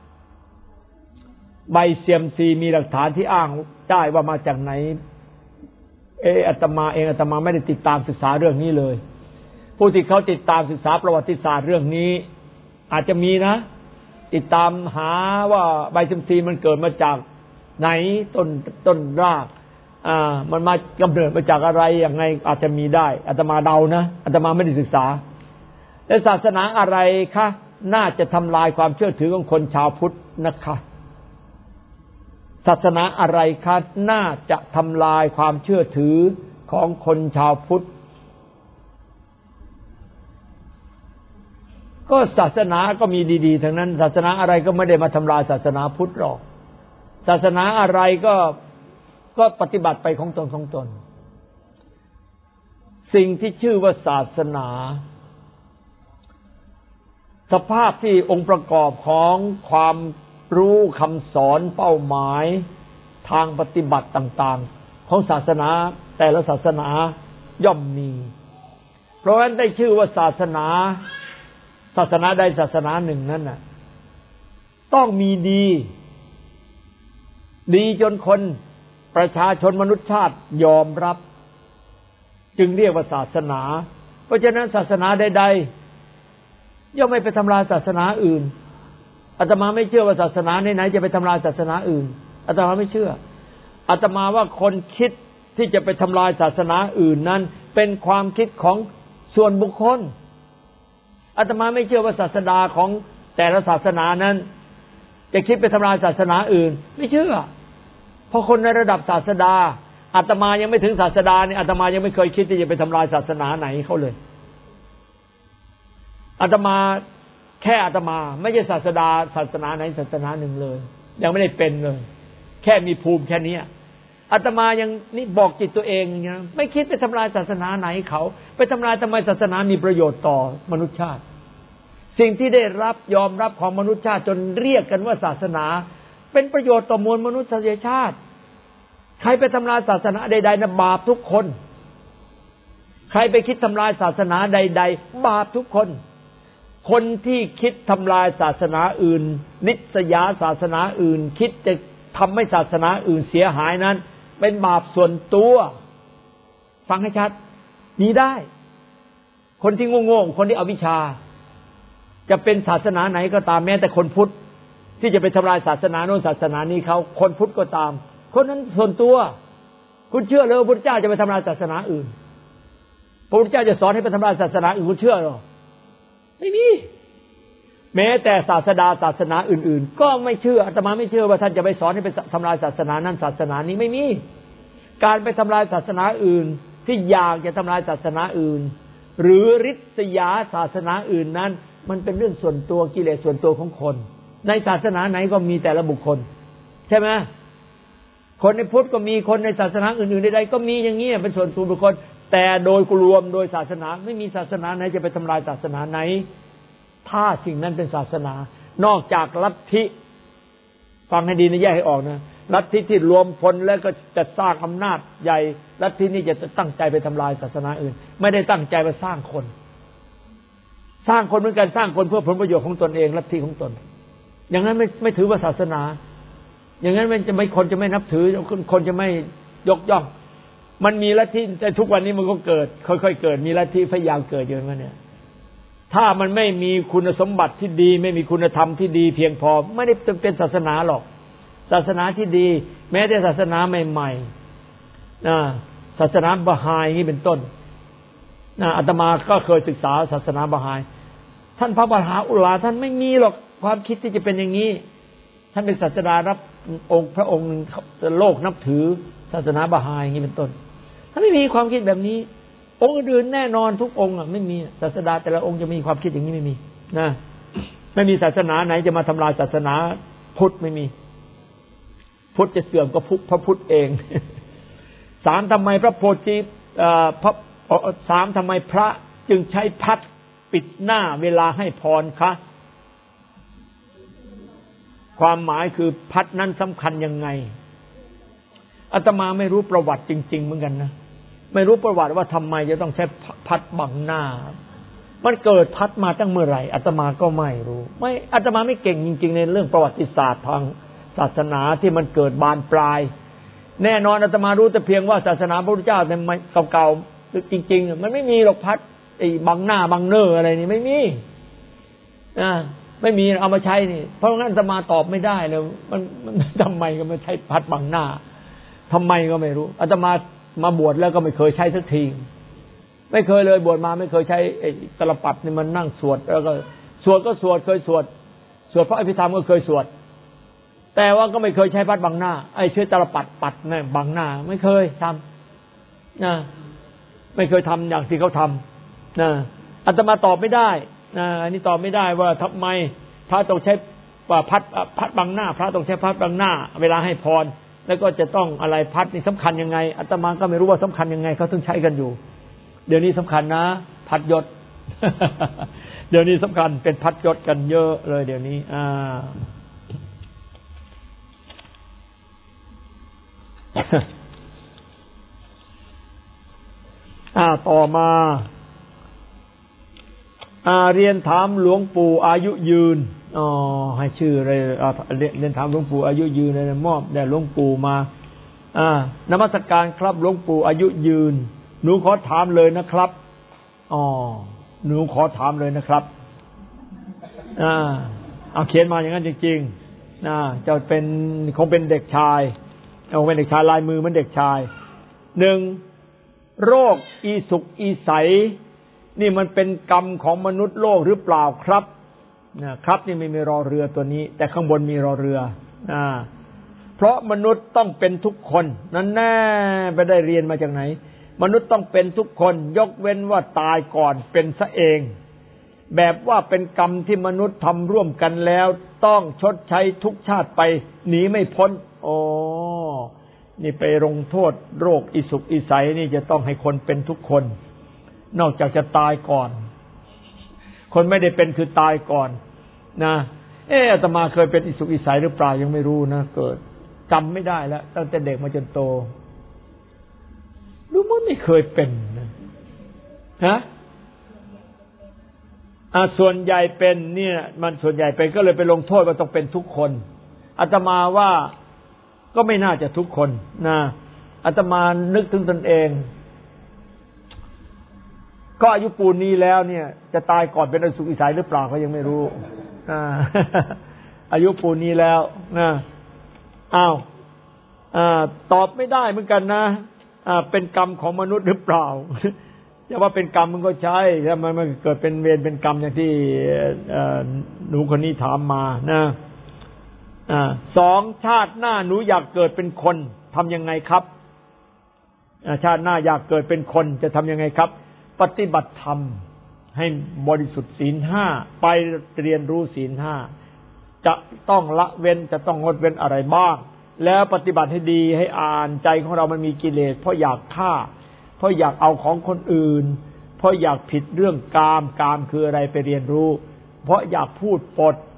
ใบเซียมซีมีหลักฐานที่อ้างได้ว่ามาจากไหนเอออาตมาเองอาตมาไม่ได้ติดตามศึกษาเรื่องนี้เลยผู้ที่เขาติดตามศึกษาประวัติศาสตร์เรื่องนี้อาจจะมีนะติดตามหาว่าใบเซียมซีมันเกิดมาจากไหนต้นต้นรากอ่ามันมากำเนิดมาจากอะไรยังไงอาจจะมีได้อาตมาเดานะอาตมาไม่ได้ศึกษาและศาสนาอะไรคะน่าจะทำลายความเชื่อถือของคนชาวพุทธนะคะศาสนาอะไรคะน่าจะทำลายความเชื่อถือของคนชาวพุทธก็ศาสนาก็มีดีๆทั้งนั้นศาสนาอะไรก็ไม่ได้มาทำลายศาสนาพุทธหรอกศาสนาอะไรก็ก็ปฏิบัติไปของตนของตนสิ่งที่ชื่อว่าศาสนาสภาพที่องค์ประกอบของความรู้คำสอนเป้าหมายทางปฏิบัติต่างๆของศาสนาแต่ละศาสนาย่อมมีเพราะฉะนั้นได้ชื่อว่าศาสนาศาสนาใดศาสนาหนึ่งนั้นน่ะต้องมีดีดีจนคนประชาชนมนุษยชาติยอมรับจึงเรียกว่าศาสนาเพราะฉะนั้นศาสนาใดๆย่อมไม่ไปทำลายศาสนาอื่นอาตมาไม่เชื่อว่าศาสนาไหนๆจะไปทำลายศาสนาอื่นอาตมาไม่เชื่ออาตมาว่าคนคิดที่จะไปทำลายศาสนาอื่นนั้นเป็นความคิดของส่วนบุคคลอาตมาไม่เชื่อว่าศาสดาของแต่ละศาสนานั้นจะคิดไปทำลายศาสนาอื่นไม่เชื่อเพราะคนในระดับศาสดาอาตมายังไม่ถึงศาสดาเนี่ยอาตมายังไม่เคยคิดที่จะไปทำลายศาสนาไหนเขาเลยอาตมาแค่อาตมาไม่ใช่ศาสดาศาสนาไหนศาสนาหนึ่งเลยยังไม่ได้เป็นเลยแค่มีภูมิแค่นี้อาตมายังนี่บอกจิตตัวเองนะไม่คิดไปทำลายศาสนาไหนเขาไปทำลายทำไมศาสนามีประโยชน์ต่อมนุษยชาติสิ่งที่ได้รับยอมรับของมนุษยชาติจนเรียกกันว่าศาสนาเป็นประโยชน์ต่อมวลมนุษยชาติใครไปทำลายศาสนาใดๆนะบาปทุกคนใครไปคิดทำลายศาสนาใดๆบาปทุกคนคนที่คิดทำลายศาสนาอื่นนิสยาศาสนาอื่นคิดจะทำให้ศาสนาอื่นเสียหายนั้นเป็นบาปส่วนตัวฟังให้ชัดมีได้คนที่โง่ๆคนที่อวิชชาจะเป็นศาสนาไหนก็ตามแม้แต่คนพุทธที่จะไปทำลายศาสนาโน้นศาสนานี้เขาคนพุทธก็ตามคนนั้นส่วนตัวคุณเชื่อเลยพระพุทธเจ้าจะไปทำลายศาสนาอื่นพระพุทธเจ้าจะสอนให้ไปทำลายศาสนาอื่นคุณเชื่อหรอไม่มีแม้แต่ศาสดาศาสนาอื่นๆก็ไม่เชื่ออาตมาไม่เชื่อว่าท่านจะไปสอนให้ไปทำลายศาสนานั้นศาสนานี้ไม่มีการไปทำลายศาสนาอื่นที่อยากจะทำลายศาสนาอื่นหรือริษยาศาสนาอื่นนั้นมันเป็นเรื่องส่วนตัวกิเลสส่วนตัวของคนในศาสนาไหนก็มีแต่ละบุคคลใช่ไหมคนในพุทธก็มีคนในศาสนาอื่นๆใดๆก็มีอย่างนี้เป็นส่วนตัวบุคคลแต่โดยรวมโดยศาสนาไม่มีศาสนาไหนจะไปทำลายศาสนาไหนถ้าสิ่งนั้นเป็นศาสนานอกจากลัทธิฟังให้ดีนะแยกให้ออกนะลัทธิที่รวมพลแล้วก็จะสร้างอำนาจใหญ่ลัทธินี้จะตั้งใจไปทำลายศาสนาอื่นไม่ได้ตั้งใจไปสร้างคนสร้างคนเหมือนกันสร้างคนเพื่อผลประโยชน์ของตนเองลัทธิของตนอย่างนั้นไม่ไม่ถือว่าศาสนาอย่างนั้นมันจะไม่คนจะไม่นับถือคนจะไม่ยกย่องมันมีลัทธิแต่ทุกวันนี้มันก็เกิดค่อยๆเกิดมีลัทธิพยายามเกิดอยู่นั่นเนี่ยถ้ามันไม่มีคุณสมบัติที่ดีไม่มีคุณธรรมที่ดีเพียงพอไม่ได้เป็นศาสนาหรอกศาสนาที่ดีแม้แต่ศาสนาใหม่ๆนะศาสนาบาฮายนี่เป็นต้นนะอาตมาก็เคยศึกษาศาสนาบาฮายท่านพระมหาอุลาท่านไม่มีหรอกความคิดที่จะเป็นอย่างนี้ท่านเป็นศาสดารับองค์พระองค์โลกนับถือศาสนาบาฮายอย่างนี้เป็นต้นท่านไม่มีความคิดแบบนี้องค์อื่นแน่นอนทุกองค์อ่ะไม่มีศาสดาแต่ละองค์จะมีความคิดอย่างนี้ไม่มีนะไม่มีศาสนาไหนจะมาทำลายศาสนาพุทธไม่มีพุทธจะเสื่อมก็พุทธพระพุทธเองสามทำไมพระโพธิพระสามทำไมพระจึงใช้พัดปิดหน้าเวลาให้พรคะความหมายคือพัดนั้นสำคัญยังไงอาตมาไม่รู้ประวัติจริงๆเหมือนกันนะไม่รู้ประวัติว่าทำไมจะต้องใช้พัดบังหน้ามันเกิดพัดมาตั้งเมื่อไหร่อาตมาก็ไม่รู้ไม่อาตมาไม่เก่งจริงๆในเรื่องประวัติศาสตร์ทางศาสนาที่มันเกิดบานปลายแน่นอนอาตมารู้แต่เพียงว่าศาสนาพระพุทธเจ้าในเก่าๆจริงๆมันไม่มีหรอกพัดไอ้บังหน้าบังเนออะไรนี่ไม่มีอ่าไม่มีเอามาใช้นี่เพราะงั้นอาตมาตอบไม่ได้เลยมันมันทำไมก็ไม่ใช้พัดบังหน้าทำไมก็ไม่รู้อาตมามาบวชแล้วก็ไม่เคยใช้สักทีไม่เคยเลยบวชมาไม่เคยใช้ไอ้ตลปัดนี่มันนั่งสวดแล้วก็สวดก็สวดเคยสวดสวดพระอภิธรรมก็เคยสวดแต่ว่าก็ไม่เคยใช้พัดบังหน้าไอ้เชื้อตลปัดปัดเนี่ยบังหน้าไม่เคยทำนะไม่เคยทำอย่างที่เขาทำนะอาตมาตอบไม่ได้นะอันนี้ตอบไม่ได้ว่าทำไมพระต้องใช้พัดพัดบังหน้าพระต้องใช้พัดบังหน้าเวลาให้พรแล้วก็จะต้องอะไรพัดนี่สำคัญยังไงอาตมาก็ไม่รู้ว่าสำคัญยังไงเขาถึงใช้กันอยู่เดี๋ยวนี้สำคัญนะพัดยศ เดี๋ยวนี้สำคัญเป็นพัดยศกันเยอะเลยเดี๋ยวนี้อ่า อ่าต่อมาอ่าเรียนถามหลวงปู่อายุยืนอ๋อให้ชื่ออะไรอ่าเรียนถามหลวงปู่อายุยืนเลยมอบแด่หลวงปู่มาอ่านมัสการครับหลวงปู่อายุยืนหนูขอถามเลยนะครับอ๋อหนูขอถามเลยนะครับอ่าเอาเขียนมาอย่างนั้นจริงๆนะจะเป็นคงเป็นเด็กชายเอาเป็นเด็กชายลายมือเหมือนเด็กชายหนึ่งโรคอีสุกอีใสนี่มันเป็นกรรมของมนุษย์โลกหรือเปล่าครับนะครับนี่ไม่มีรอเรือตัวนี้แต่ข้างบนมีรอเรืออ่าเพราะมนุษย์ต้องเป็นทุกคนนั่นแน่ไปได้เรียนมาจากไหนมนุษย์ต้องเป็นทุกคนยกเว้นว่าตายก่อนเป็นซะเองแบบว่าเป็นกรรมที่มนุษย์ทำร่วมกันแล้วต้องชดใช้ทุกชาติไปหนีไม่พ้นโอ้นี่ไปลงโทษโรคอิสุกอิใสนี่จะต้องให้คนเป็นทุกคนนอกจากจะตายก่อนคนไม่ได้เป็นคือตายก่อนนะเอออาตมาเคยเป็นอิสุกอิใสหรือเปล่ายังไม่รู้นะเกิดจำไม่ได้แล้วตั้งแต่เด็กมาจนโตรู้ว่าไม่เคยเป็นนะฮะอ่าส่วนใหญ่เป็นเนี่ยมันส่วนใหญ่เป็นก็เลยไปลงโทษว่าต้องเป็นทุกคนอาตมาว่าก็ไม่น่าจะทุกคนนะอาตมานึกถึงตนเองก็อายุปูนนี้แล้วเนี่ยจะตายก่อนเป็นอสุกอิสัยหรือเปล่าก็ยังไม่รู้อ่า อายุปูนนี้แล้วนะอ้าวอ่าตอบไม่ได้เหมือนกันนะอ่าเป็นกรรมของมนุษย์หรือเปล่า จะว่าเป็นกรรมมันก็ใช่ถ้ามันมันเกิดเป็นเวรเป็นกรรมอย่างที่หนูคนนี้ถามมานะอ่าสองชาติหน้าหนูอยากเกิดเป็นคนทำยังไงครับชาติหน้าอยากเกิดเป็นคนจะทำยังไงครับปฏิบัติธรรมให้บริสุทธิ์ศีลห้าไปเรียนรู้ศีลห้าจะต้องละเว้นจะต้องงดเว้นอะไรบ้างแล้วปฏิบัติให้ดีให้อ่านใจของเรามันมีกิเลสเพราะอยากฆ่าเพราะอยากเอาของคนอื่นเพราะอยากผิดเรื่องกามกามคืออะไรไปเรียนรู้เพราะอยากพูดปด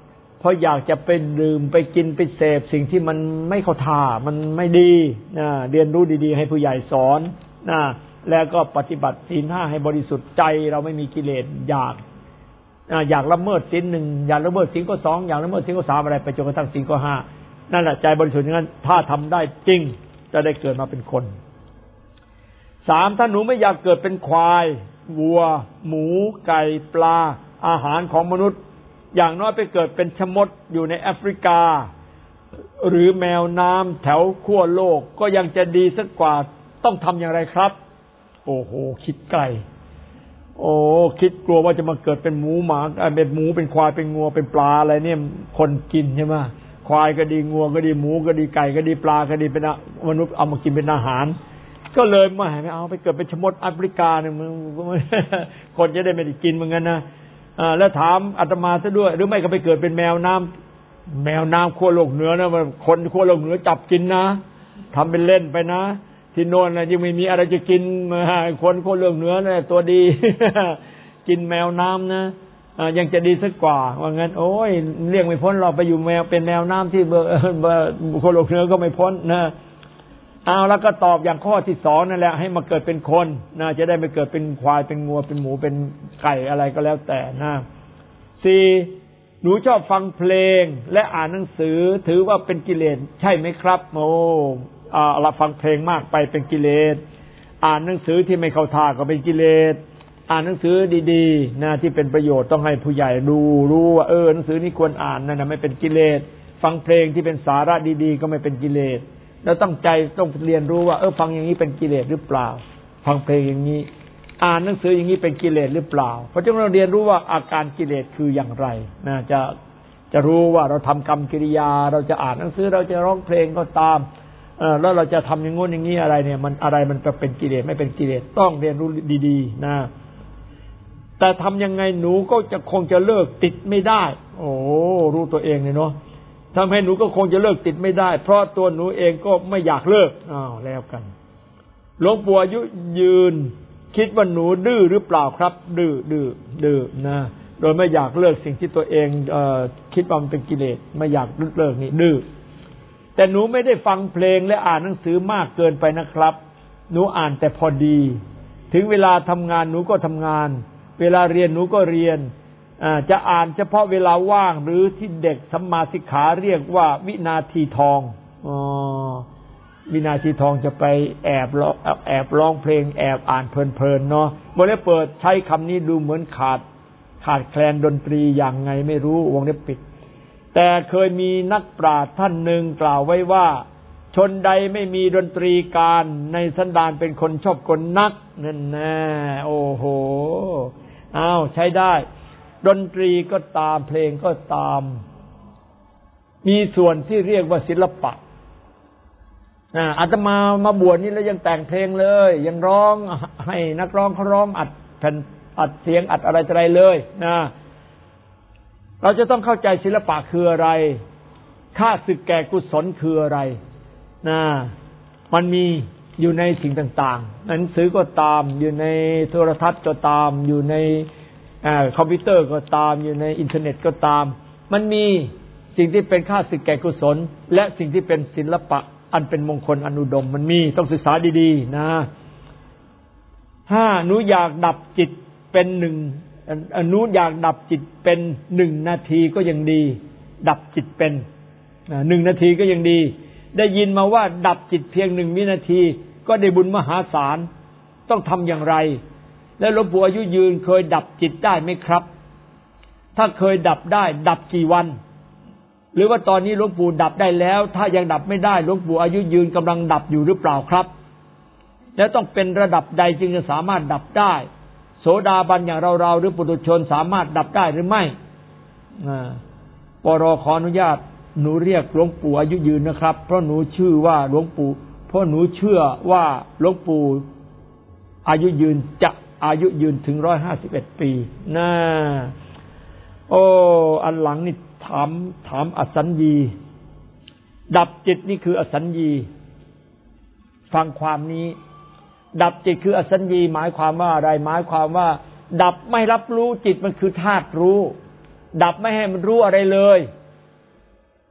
ราะอยากจะไปดื่มไปกินไปเสพสิ่งที่มันไม่เข้าท่ามันไม่ดีนะเรียนรู้ดีๆให้ผู้ใหญ่สอนนะแล้วก็ปฏิบัติศีลห้าให้บริสุทธิ์ใจเราไม่มีกิเลสอยากอยากละเมิดศีลหนึ่งอยากละเมิดศีลข้อสองอยากละเมิดศีลข้อสามอะไรไปจนกระทั่งศีลข้อห้านั่นแหละใจบริสุทธิ์อย่างนั้นถ้าทำได้จริงจะได้เกิดมาเป็นคนสามถ้าหนูไม่อยากเกิดเป็นควายวัวหมูไก่ปลาอาหารของมนุษย์อย่างน้อยไปเกิดเป็นชมดอยู่ในแอฟริกาหรือแมวน้ำแถวขั้วโลกก็ยังจะดีสักกว่าต้องทำอย่างไรครับโอ้โหคิดไกลโอ้คิดกลัวว่าจะมาเกิดเป็นหมูหมาเป็นหมูเป็นควายเป็นงัวเป็นปลาอะไรเนี่ยคนกินใช่ไหมควายก็ดีงัวก็ดีหมูก็ดีไก่ก็ดีปลาก็ดีเป็นมนุษย์เอามากินเป็นอาหารก็เลยไม่ไม่เอาไปเกิดเป็นชมดแอฟริกาเนี่ยมันคนจะได้ไม่ได้กินเหมือนกันนะอ่าแล้วถามอาตมาซะด้วยหรือไม่ก็ไปเกิดเป็นแมวน้ำแมวน้ำขั้วโลกเหนือนะคนขั้วโลกเหนือจับกินนะทำเป็นเล่นไปนะที่โน่นนะยังไม่มีอะไรจะกินคนขั้วโลกเหนือเนี่ยตัวดี กินแมวน้ำนะยังจะดีสักกว่าว่างั้นโอ้ยเรียกไม่พ้นเราไปอยู่แมวเป็นแมวน้ำที่เบอร์เบอร์ขั้วโลกเหนือก็ไม่พ้นนะเอาแล้วก็ตอบอย่างข้อที่สองนั่นแหละให้มาเกิดเป็นคนนะจะได้ไม่เกิดเป็นควายเป็นงัวเป็นหมูเป็นไก่อะไรก็แล้วแต่นะสี่หนูชอบฟังเพลงและอ่านหนังสือถือว่าเป็นกิเลสใช่ไหมครับโอ้อ่าเราฟังเพลงมากไปเป็นกิเลสอ่านหนังสือที่ไม่เข้าท่าก็เป็นกิเลสอ่านหนังสือดีๆนะที่เป็นประโยชน์ต้องให้ผู้ใหญ่ดูรู้ว่าเออหนังสือนี้ควรอ่านนั่นนะไม่เป็นกิเลสฟังเพลงที่เป็นสาระดีๆก็ไม่เป็นกิเลสแล้วตั้งใจต้องเรียนรู้ว่าเออฟังอย่างนี้เป็นกิเลสหรือเปล่าฟังเพลงอย่างนี้อ่านหนังสืออย่างนี้เป็นกิเลสหรือเปล่าเพราะฉะนั้นเราเรียนรู้ว่าอาการกิเลสคืออย่างไรนะจะจะรู้ว่าเราทำกรรมกิริยาเราจะอ่านหนังสือเราจะร้องเพลงก็ตามเออแล้วเราจะทำอย่างงู้นอย่างนี้อะไรเนี่ยมันอะไรมันจะเป็นกิเลสไม่เป็นกิเลสต้องเรียนรู้ดีๆนะแต่ทำยังไงหนูก็จะคงจะเลิกติดไม่ได้โอ้รู้ตัวเองเลยเนาะทำให้หนูก็คงจะเลิกติดไม่ได้เพราะตัวหนูเองก็ไม่อยากเลิกอ้าวแล้วกันหลวงปู่อายุยืนคิดว่าหนูดื้อหรือเปล่าครับดื้อดื้อดื้อนะโดยไม่อยากเลิกสิ่งที่ตัวเองเอ่อคิดว่ามันเป็นกิเลสไม่อยากเลิกนี่ดื้อแต่หนูไม่ได้ฟังเพลงและอ่านหนังสือมากเกินไปนะครับหนูอ่านแต่พอดีถึงเวลาทำงานหนูก็ทำงานเวลาเรียนหนูก็เรียนจะอ่านเฉพาะเวลาว่างหรือที่เด็กสัมมาสิกขาเรียกว่าวินาทีทองอ๋อวินาทีทองจะไปแอบร้องแอบร้องเพลงแอบอ่านเพลินๆเนาะเมื่อได้เปิดใช้คำนี้ดูเหมือนขาดขาดแคลนดนตรีอย่างไงไม่รู้วงเล็บปิดแต่เคยมีนักปราชญ์ท่านหนึ่งกล่าวไว้ว่าชนใดไม่มีดนตรีการในสันดานเป็นคนชอบกลนักนั่นแน่โอ้โหอ้าวใช้ได้ดนตรีก็ตามเพลงก็ตามมีส่วนที่เรียกว่าศิลปะอาตมามาบวชนี่แล้วยังแต่งเพลงเลยยังร้องให้นักร้องเขาร้องอัดแผ่นอัดเสียงอัดอะไรอะไรเลยนะเราจะต้องเข้าใจศิลปะคืออะไรค่าศึกแก่กุศลคืออะไรนะมันมีอยู่ในสิ่งต่างๆหนังสือก็ตามอยู่ในโทรทัศน์ก็ตามอยู่ในคอมพิวเตอร์ก็ตามอยู่ในอินเทอร์เน็ตก็ตามมันมีสิ่งที่เป็นค่าศึกแก่กุศลและสิ่งที่เป็นศิลปะอันเป็นมงคลอันอุดมมันมีต้องศึกษาดีๆนะถ้าหนูอยากดับจิตเป็นหนึ่งหนูอยากดับจิตเป็นหนึ่งนาทีก็ยังดีดับจิตเป็นหนึ่งนาทีก็ยังดีได้ยินมาว่าดับจิตเพียงหนึ่งวินาทีก็ได้บุญมหาศาลต้องทำอย่างไรและหลวงปู่อายุยืนเคยดับจิตได้ไหมครับถ้าเคยดับได้ดับกี่วันหรือว่าตอนนี้หลวงปู่ดับได้แล้วถ้ายังดับไม่ได้หลวงปู่อายุยืนกำลังดับอยู่หรือเปล่าครับแล้วต้องเป็นระดับใดจึงจะสามารถดับได้โสดาบันอย่างเราๆหรือปุถุชนสามารถดับได้หรือไม่ปรขออนุญาตหนูเรียกหลวงปู่อายุยืนนะครับเพราะหนูชื่อว่าหลวงปู่เพราะหนูเชื่อว่าหลวงปู่อายุยืนจะอายุยืนถึงร้อยห้าสิบเอ็ดปีน่าโอ้อันหลังนี่ถามถามอสัญญีดับจิตนี่คืออสัญญีฟังความนี้ดับจิตคืออสัญญีหมายความว่าอะไรหมายความว่าดับไม่รับรู้จิตมันคือธาตุรู้ดับไม่ให้มันรู้อะไรเลย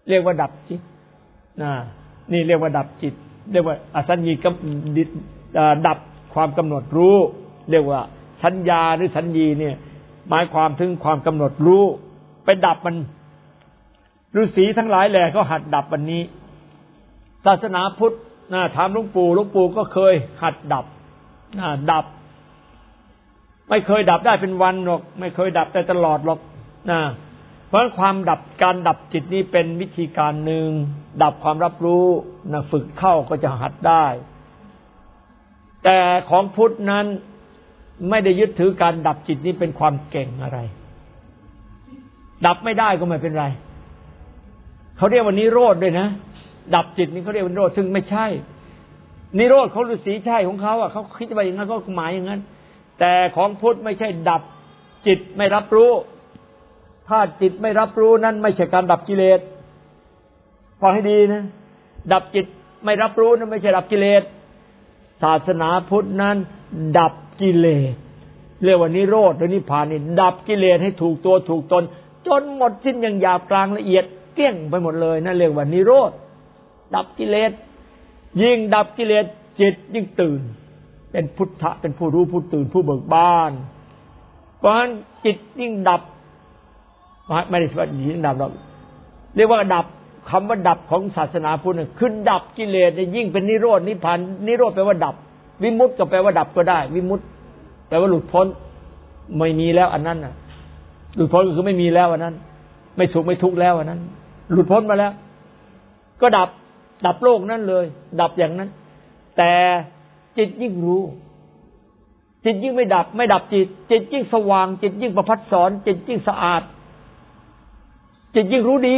เรียกว่าดับจิตนะนี่เรียกว่าดับจิตเรียกว่าอสัญญีกับดับความกำหนดรู้เรียกว่าสัญญาหรือสัญญีเนี่ยหมายความถึงความกำหนดรู้ไปดับมันฤาษีทั้งหลายแหละเขาหัดดับวันนี้ศาสนาพุทธนะถามหลวงปู่หลวงปู่ก็เคยหัดดับนะดับไม่เคยดับได้เป็นวันหรอกไม่เคยดับได้ตลอดหรอกนะเพราะความดับการดับจิตนี้เป็นวิธีการหนึ่งดับความรับรู้นะฝึกเข้าก็จะหัดได้แต่ของพุทธนั้นไม่ได้ยึดถือการดับจิตนี้เป็นความเก่งอะไรดับไม่ได้ก็ไม่เป็นไรเขาเรียกว่านิโรธด้วยนะดับจิตนี่เขาเรียกว่านิโรธซึ่งไม่ใช่นิโรธเขาฤาษีใช่ของเขาอ่ะเขาคิดว่าอย่างนั้นก็หมายอย่างนั้นแต่ของพุทธไม่ใช่ดับจิตไม่รับรู้ถ้าจิตไม่รับรู้นั้นไม่ใช่การดับกิเลสฟังให้ดีนะดับจิตไม่รับรู้นั้นไม่ใช่ดับกิเลสศาสนาพุทธนั้นดับกิเลสเรียกว่านิโรธหรือนิพพานนี่ดับกิเลสให้ถูกตัวถูกตนจนหมดสิ้นอย่างหยาบกลางละเอียดเกลี้ยงไปหมดเลยนั่นเรียกว่านิโรธดับกิเลสยิ่งดับกิเลสจิตยิ่งตื่นเป็นพุทธะเป็นผู้รู้ผู้ตื่นผู้เบิกบานเพราะฉะนั้นจิตยิ่งดับไม่ได้ว่ายิ่งดับหรอกเรียกว่าดับคำว่าดับของศาสนาพุทธคือดับกิเลสยิ่งเป็นนิโรธนิพพานนิโรธแปลว่าดับวิมุตติก็แปลว่าดับก็ได้วิมุตติแปลว่าหลุดพ้นไม่มีแล้วอันนั้นน่ะหลุดพ้นก็คือไม่มีแล้วอันนั้นไม่สุขไม่ทุกข์แล้วอันนั้นหลุดพ้นมาแล้วก็ดับดับโลกนั้นเลยดับอย่างนั้นแต่จิตยิ่งรู้จิตยิ่งไม่ดับไม่ดับจิตจิตยิ่งสว่างจิตยิ่งประภัสสรจิตยิ่งสะอาดจิตยิ่งรู้ดี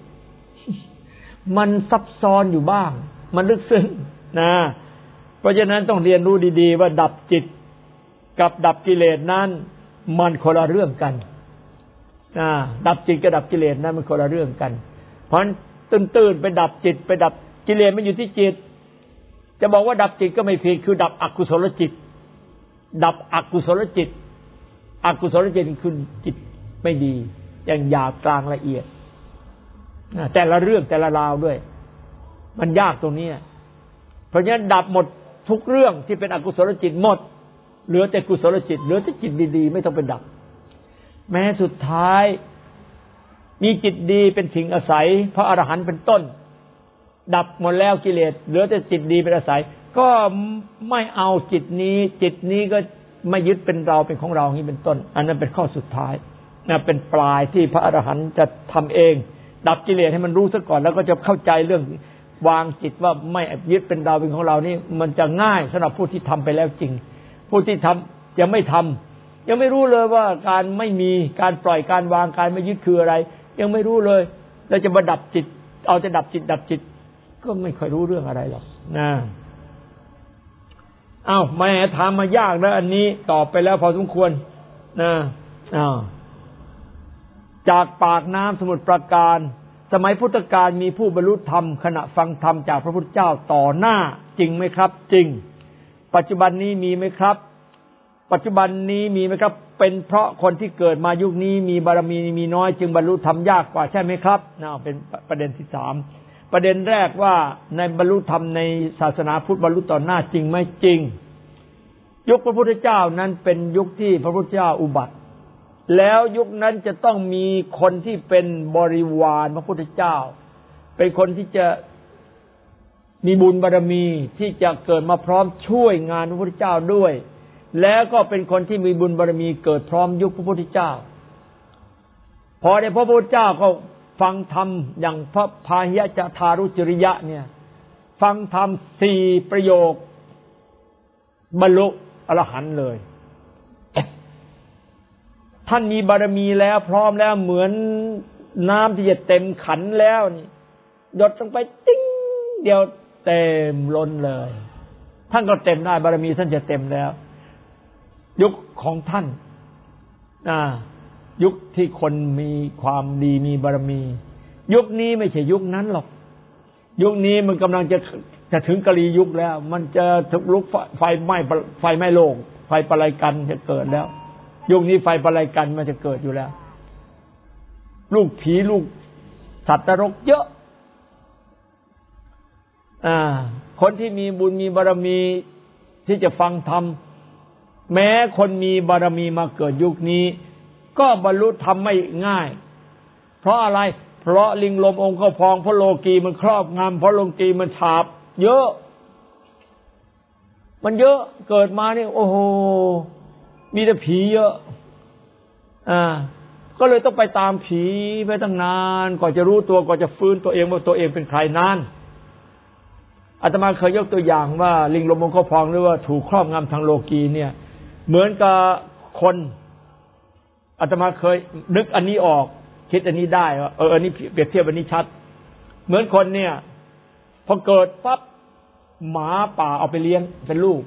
มันซับซ้อนอยู่บ้างมันลึกซึ้งนะเพราะฉะนั้นต้องเรียนรู้ดีๆว่าดับจิตกับดับกิเลสนั้นมันคนละเรื่องกันนะดับจิตกับดับกิเลสนั้นมันคนละเรื่องกันเพราะฉะนั้นตื่นๆไปดับจิตไปดับกิเลสมันอยู่ที่จิตจะบอกว่าดับจิตก็ไม่ผิดคือดับอกุศลจิตดับอกุศลจิตอกุศลจิตคือจิตไม่ดีอย่างหยาบกลางละเอียดแต่ละเรื่องแต่ละราวด้วยมันยากตรงนี้เพราะฉะนั้นดับหมดทุกเรื่องที่เป็นอกุศลจิตหมดเหลือแต่กุศลจิตเหลือแต่จิตดีๆไม่ต้องไปดับแม้สุดท้ายมีจิตดีเป็นสิ่งอาศัยพระอรหันต์เป็นต้นดับหมดแล้วกิเลสเหลือแต่จิตดีเป็นอาศัยก็ไม่เอาจิตนี้จิตนี้ก็ไม่ยึดเป็นเราเป็นของเราอย่างนี้เป็นต้นอันนั้นเป็นข้อสุดท้ายนะเป็นปลายที่พระอรหันต์จะทำเองดับกิเลสให้มันรู้ซะก่อนแล้วก็จะเข้าใจเรื่องวางจิตว่าไม่ยึดเป็นเราเป็นของเรานี่มันจะง่ายสำหรับผู้ที่ทำไปแล้วจริงผู้ที่ทำยังไม่ทำยังไม่รู้เลยว่าการไม่มีการปล่อยการวางการไม่ยึดคืออะไรยังไม่รู้เลยแล้วจะมาดับจิตเอาจะดับจิตดับจิตก็ไม่ค่อยรู้เรื่องอะไรหรอกนะอ้าวแม่ถามมายากแล้วอันนี้ตอบไปแล้วพอสมควรนะอ้าวจากปากน้ำสมุทรปราการสมัยพุทธกาลมีผู้บรรลุธรรมขณะฟังธรรมจากพระพุทธเจ้าต่อหน้าจริงไหมครับจริงปัจจุบันนี้มีไหมครับปัจจุบันนี้มีไหมครับเป็นเพราะคนที่เกิดมายุคนี้มีบารมีมีน้อยจึงบรรลุธรรมยากกว่าใช่ไหมครับน่าเป็นประเด็นที่สามประเด็นแรกว่าในบรรลุธรรมในศาสนาพุทธบรรลุต่อหน้าจริงไหมจริงยุคพระพุทธเจ้านั้นเป็นยุคที่พระพุทธเจ้าอุบัติแล้วยุคนั้นจะต้องมีคนที่เป็นบริวารพระพุทธเจ้าเป็นคนที่จะมีบุญบารมีที่จะเกิดมาพร้อมช่วยงานพระพุทธเจ้าด้วยแล้วก็เป็นคนที่มีบุญบารมีเกิดพร้อมยุคพระพุทธเจ้าพอในพระพุทธเจ้าก็ฟังธรรมอย่างพระพาหิยะทารุจริยะเนี่ยฟังธรรมสี่ประโยคบรรลุอรหันต์เลยท่านมีบารมีแล้วพร้อมแล้วเหมือนน้ำที่จะเต็มขันแล้วนี่หยดลงไปติ้งเดียวเต็มล้นเลยท่านก็เต็มได้บารมีท่านจะเต็มแล้วยุคของท่านอ่ายุคที่คนมีความดีมีบารมี ยุคนี้ไม่ใช่ยุคนั้นหรอกยุคนี้มันกำลังจะจะถึงกลียุคแล้วมันจะถึงลุกไฟไหม้ไฟไหม้โลกไฟประไลกันจะเกิดแล้วยุคนี้ไฟประไลกันมันจะเกิดอยู่แล้วลูกผีลูกสัตว์นรกเยอะอ่าคนที่มีบุญมีบารมีที่จะฟังธรรมแม้คนมีบารมีมาเกิดยุคนี้ก็บรรลุธรรมไม่ง่ายเพราะอะไรเพราะลิงลมองค์เข้าพองเพราะโลกีมันครอบงำเพราะโลกีมันฉาบเยอะมันเยอะเกิดมานี่โอ้โหมีแต่ผีเยอะอ่าก็เลยต้องไปตามผีไปตั้งนานกว่าจะรู้ตัวกว่าจะฟื้นตัวเองว่าตัวเองเป็นใครนานอาตมาเคยยกตัวอย่างว่าลิงลมองค์เข้าพองหรือว่าถูกครอบงำทางโลกีเนี่ยเหมือนกับคนอาตมาเคยนึกอันนี้ออกคิดอันนี้ได้ว่าเอออันนี้เปรียบเทียบอันนี้ชัดเหมือนคนเนี่ยพอเกิดปั๊บหมาป่าเอาไปเลี้ยงเป็นลูก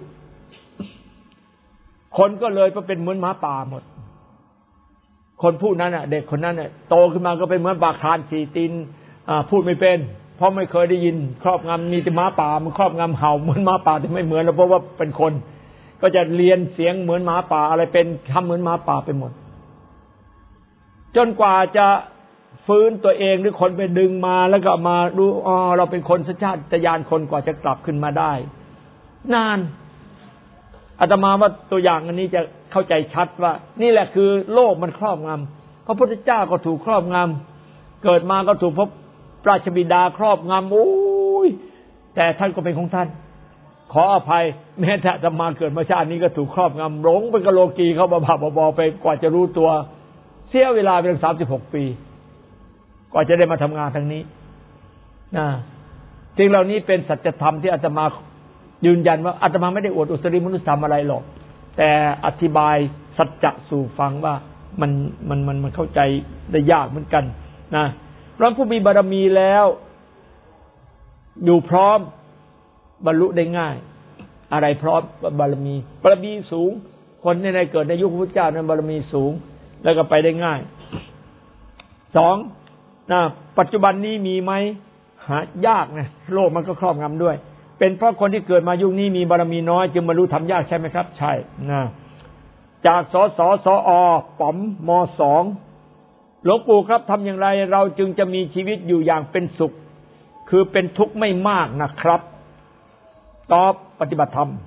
คนก็เลยไปเป็นเหมือนหมาป่าหมดคนผู้นั้นน่ะเด็กคนนั้นน่ะโตขึ้นมาก็เป็นเหมือนบาคานสี่ตีนอ่าพูดไม่เป็นเพราะไม่เคยได้ยินครอบงำมีแต่หมาป่ามันครอบงำเห่าเหมือนหมาป่าแต่ไม่เหมือนแล้วเพราะว่าเป็นคนก็จะเรียนเสียงเหมือนหมาป่าอะไรเป็นทำเหมือนหมาป่าไปหมดจนกว่าจะฟื้นตัวเองหรือคนไปดึงมาแล้วก็มารู้อ๋อเราเป็นคนสัญชาตญาณคนกว่าจะกลับขึ้นมาได้นานอาตมาว่าตัวอย่างอันนี้จะเข้าใจชัดว่านี่แหละคือโลกมันครอบงำพระพุทธเจ้าก็ถูกครอบงำเกิดมาก็ถูกพระราชบิดาครอบงำโอ้ยแต่ท่านก็เป็นของท่านขออภัยแม้แต่อาตมาเกิดมาชาตินี้ก็ถูกครอบงำหลงเป็นกะโลกีเขาบ้าๆบอๆไปกว่าจะรู้ตัวเสียเวลาไปถึงสามสิบหกปีกว่าจะได้มาทำงานทางนี้นะสิ่งเหล่านี้เป็นสัจธรรมที่อาตมายืนยันว่าอาตมาไม่ได้อวดอุตริมนุสธรรมอะไรหรอกแต่อธิบายสัจจะสู่ฟังว่ามันมันมันมันเข้าใจได้ยากเหมือนกันนะพระผู้มีบารมีแล้วอยู่พร้อมบรรลุได้ง่ายอะไรพร้อมบารมีบารมีสูงคนในในเกิดในยุคพระพุทธเจ้านั้นบารมีสูงแล้วก็ไปได้ง่ายสองนะปัจจุบันนี้มีไหมหายากนะโลกมันก็ครอบงำด้วยเป็นเพราะคนที่เกิดมายุคนี้มีบารมีน้อยจึงบรรลุธรรมยากใช่ไหมครับใช่นะจากสสสอป๋อมมสองหลวงปู่ครับทำอย่างไรเราจึงจะมีชีวิตอยู่อย่างเป็นสุขคือเป็นทุกข์ไม่มากนะครับตอบปฏิบัติธรรม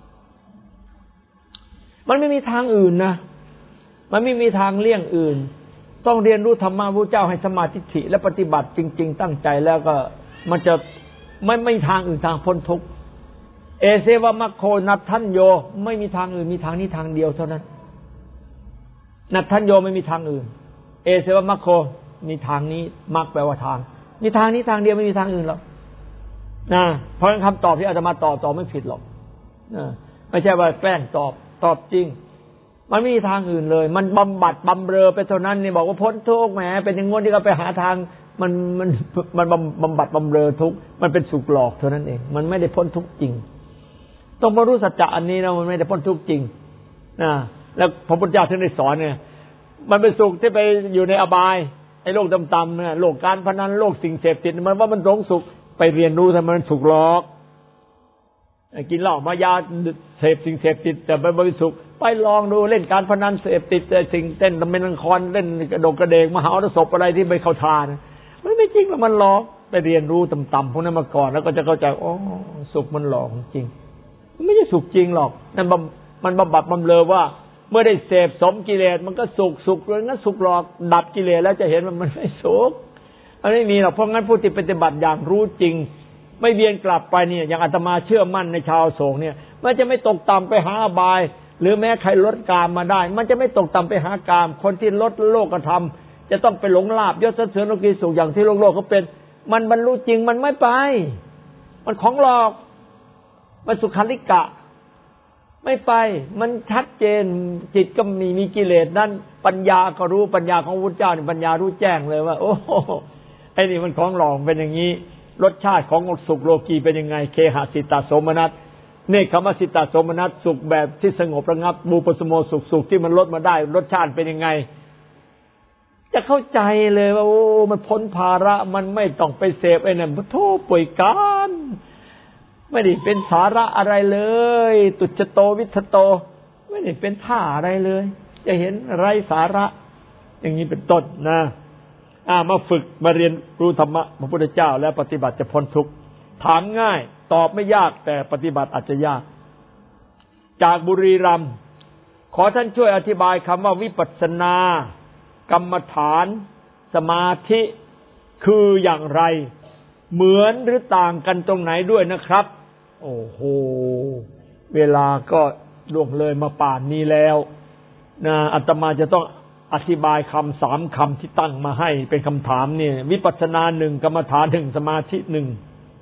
มันไม่มีทางอื่นนะมันไม่มีทางเลี่ยงอื่นต้องเรียนรู้ธรรมะพระเจ้าให้สมาธิฐิและปฏิบัติจริงๆตั้งใจแล้วก็มันจะไม่ไม่ทางอื่นทางพ้นทุกข์เอเสวะมัคโคนัตถัญโยไม่มีทางอื่นมีทางนี้ทางเดียวเท่านั้นนัตถัญโยไม่มีทางอื่นเอเสวะมัคโคมีทางนี้มัคแปลว่าทางมีทางนี้ทางเดียวไม่มีทางอื่นหรอกนะเพราะคำตอบที่อาตมาตอบตอบไม่ผิดหรอกนะไม่ใช่ว่าแกล้งตอบตอบจริงมันไม่มีทางอื่นเลยมันบำบัดบำเรอไปเท่านั้นนี่บอกว่าพ้นทุกข์แหมเป็นอย่างงี้ที่เขาไปหาทางมันมันมันบำบัดบำเรอทุกข์มันเป็นสุขหลอกเท่านั้นเองมันไม่ได้พ้นทุกข์จริงต้องมารู้สัจจะอันนี้นะมันไม่ได้พ้นทุกข์จริงนะแล้วพระพุทธเจ้าท่านได้สอนเนี่ยมันเป็นสุขที่ไปอยู่ในอบายไอ้โลกต่ำๆเนี่ยโลกการพนันโลกสิ่งเสพติดมันว่ามันหลงสุขไปเรียนรู้ทำไมมันสุขหลอกกินเหล้ามายาเสพสิ่งเสพติดแต่ไม่บริสุทธิ์ไปลองดูเล่นการพนันเสพติดแต่สิ่งเต้นทำเป็นละครเล่นกระโดดกระเดงมหาศพอะไรที่ไม่เข้าทานมันไม่จริงหรอกมันหลอกไปเรียนรู้ต่ำๆพวกนั้นมาก่อนแล้วก็จะเข้าใจอ๋อสุขมันหลอกจริงมันไม่ใช่สุขจริงหรอกนั่นมันบำบัดบำเรอว่าเมื่อได้เสพสมกิเลสมันก็สุขสุขเลยงั้นสุขหลอกดับกิเลสแล้วจะเห็นว่ามันไม่สุขมันไม่มีหรอกเพราะงั้นผู้ที่ปฏิบัติอย่างรู้จริงไม่เวียนกลับไปเนี่ยอย่างอาตมาเชื่อมั่นในชาวโศกเนี่ยมันจะไม่ตกต่ำไปหาอบายหรือแม้ใครลดกามมาได้มันจะไม่ตกต่ำไปหากามคนที่ลดโลกธรรมจะต้องไปหลงลาภยศสรรเสริญโลกีสุขอย่างที่โลกโลกเขาเป็นมันบรรลุจริงมันไม่ไปมันของหลอกมันสุขันธิกะไม่ไปมันชัดเจนจิตก็มีมีกิเลสนั่นปัญญาก็รู้ปัญญาของพระพุทธเจ้านี่ปัญญารู้แจ้งเลยว่าโอ้ไอ้นี่มันของหลอกเป็นอย่างนี้รสชาติของสุขโลกีเป็นยังไงเคหสิตาโสมนัสเนคขมสิตาโสมนัสสุขแบบที่สงบระงับบูปสโมสุขสุขที่มันลดมาได้รสชาติเป็นยังไงจะเข้าใจเลยว่าโอ้มันพ้นภาระมันไม่ต้องไปเสพไอ้นั่นโธ่ป่วยการไม่ได้เป็นสาระอะไรเลยตุจโตวิทโตไม่ได้เป็นท่าอะไรเลยจะเห็นไร้สาระอย่างนี้เป็นต้นนะอ่ามาฝึกมาเรียนรู้ธรรมะพระพุทธเจ้าแล้วปฏิบัติจะพ้นทุกข์ถามง่ายตอบไม่ยากแต่ปฏิบัติอาจจะยากจากบุรีรัมย์ขอท่านช่วยอธิบายคำว่าวิปัสสนากรรมฐานสมาธิคืออย่างไรเหมือนหรือต่างกันตรงไหนด้วยนะครับโอ้โหเวลาก็ล่วงเลยมาป่านนี้แล้วนะอาตมาจะต้องอธิบายคำสามคำที่ตั้งมาให้เป็นคำถามเนี่ยวิปัสสนาหนึ่งกรรมฐานหนึ่งสมาธิหนึ่ง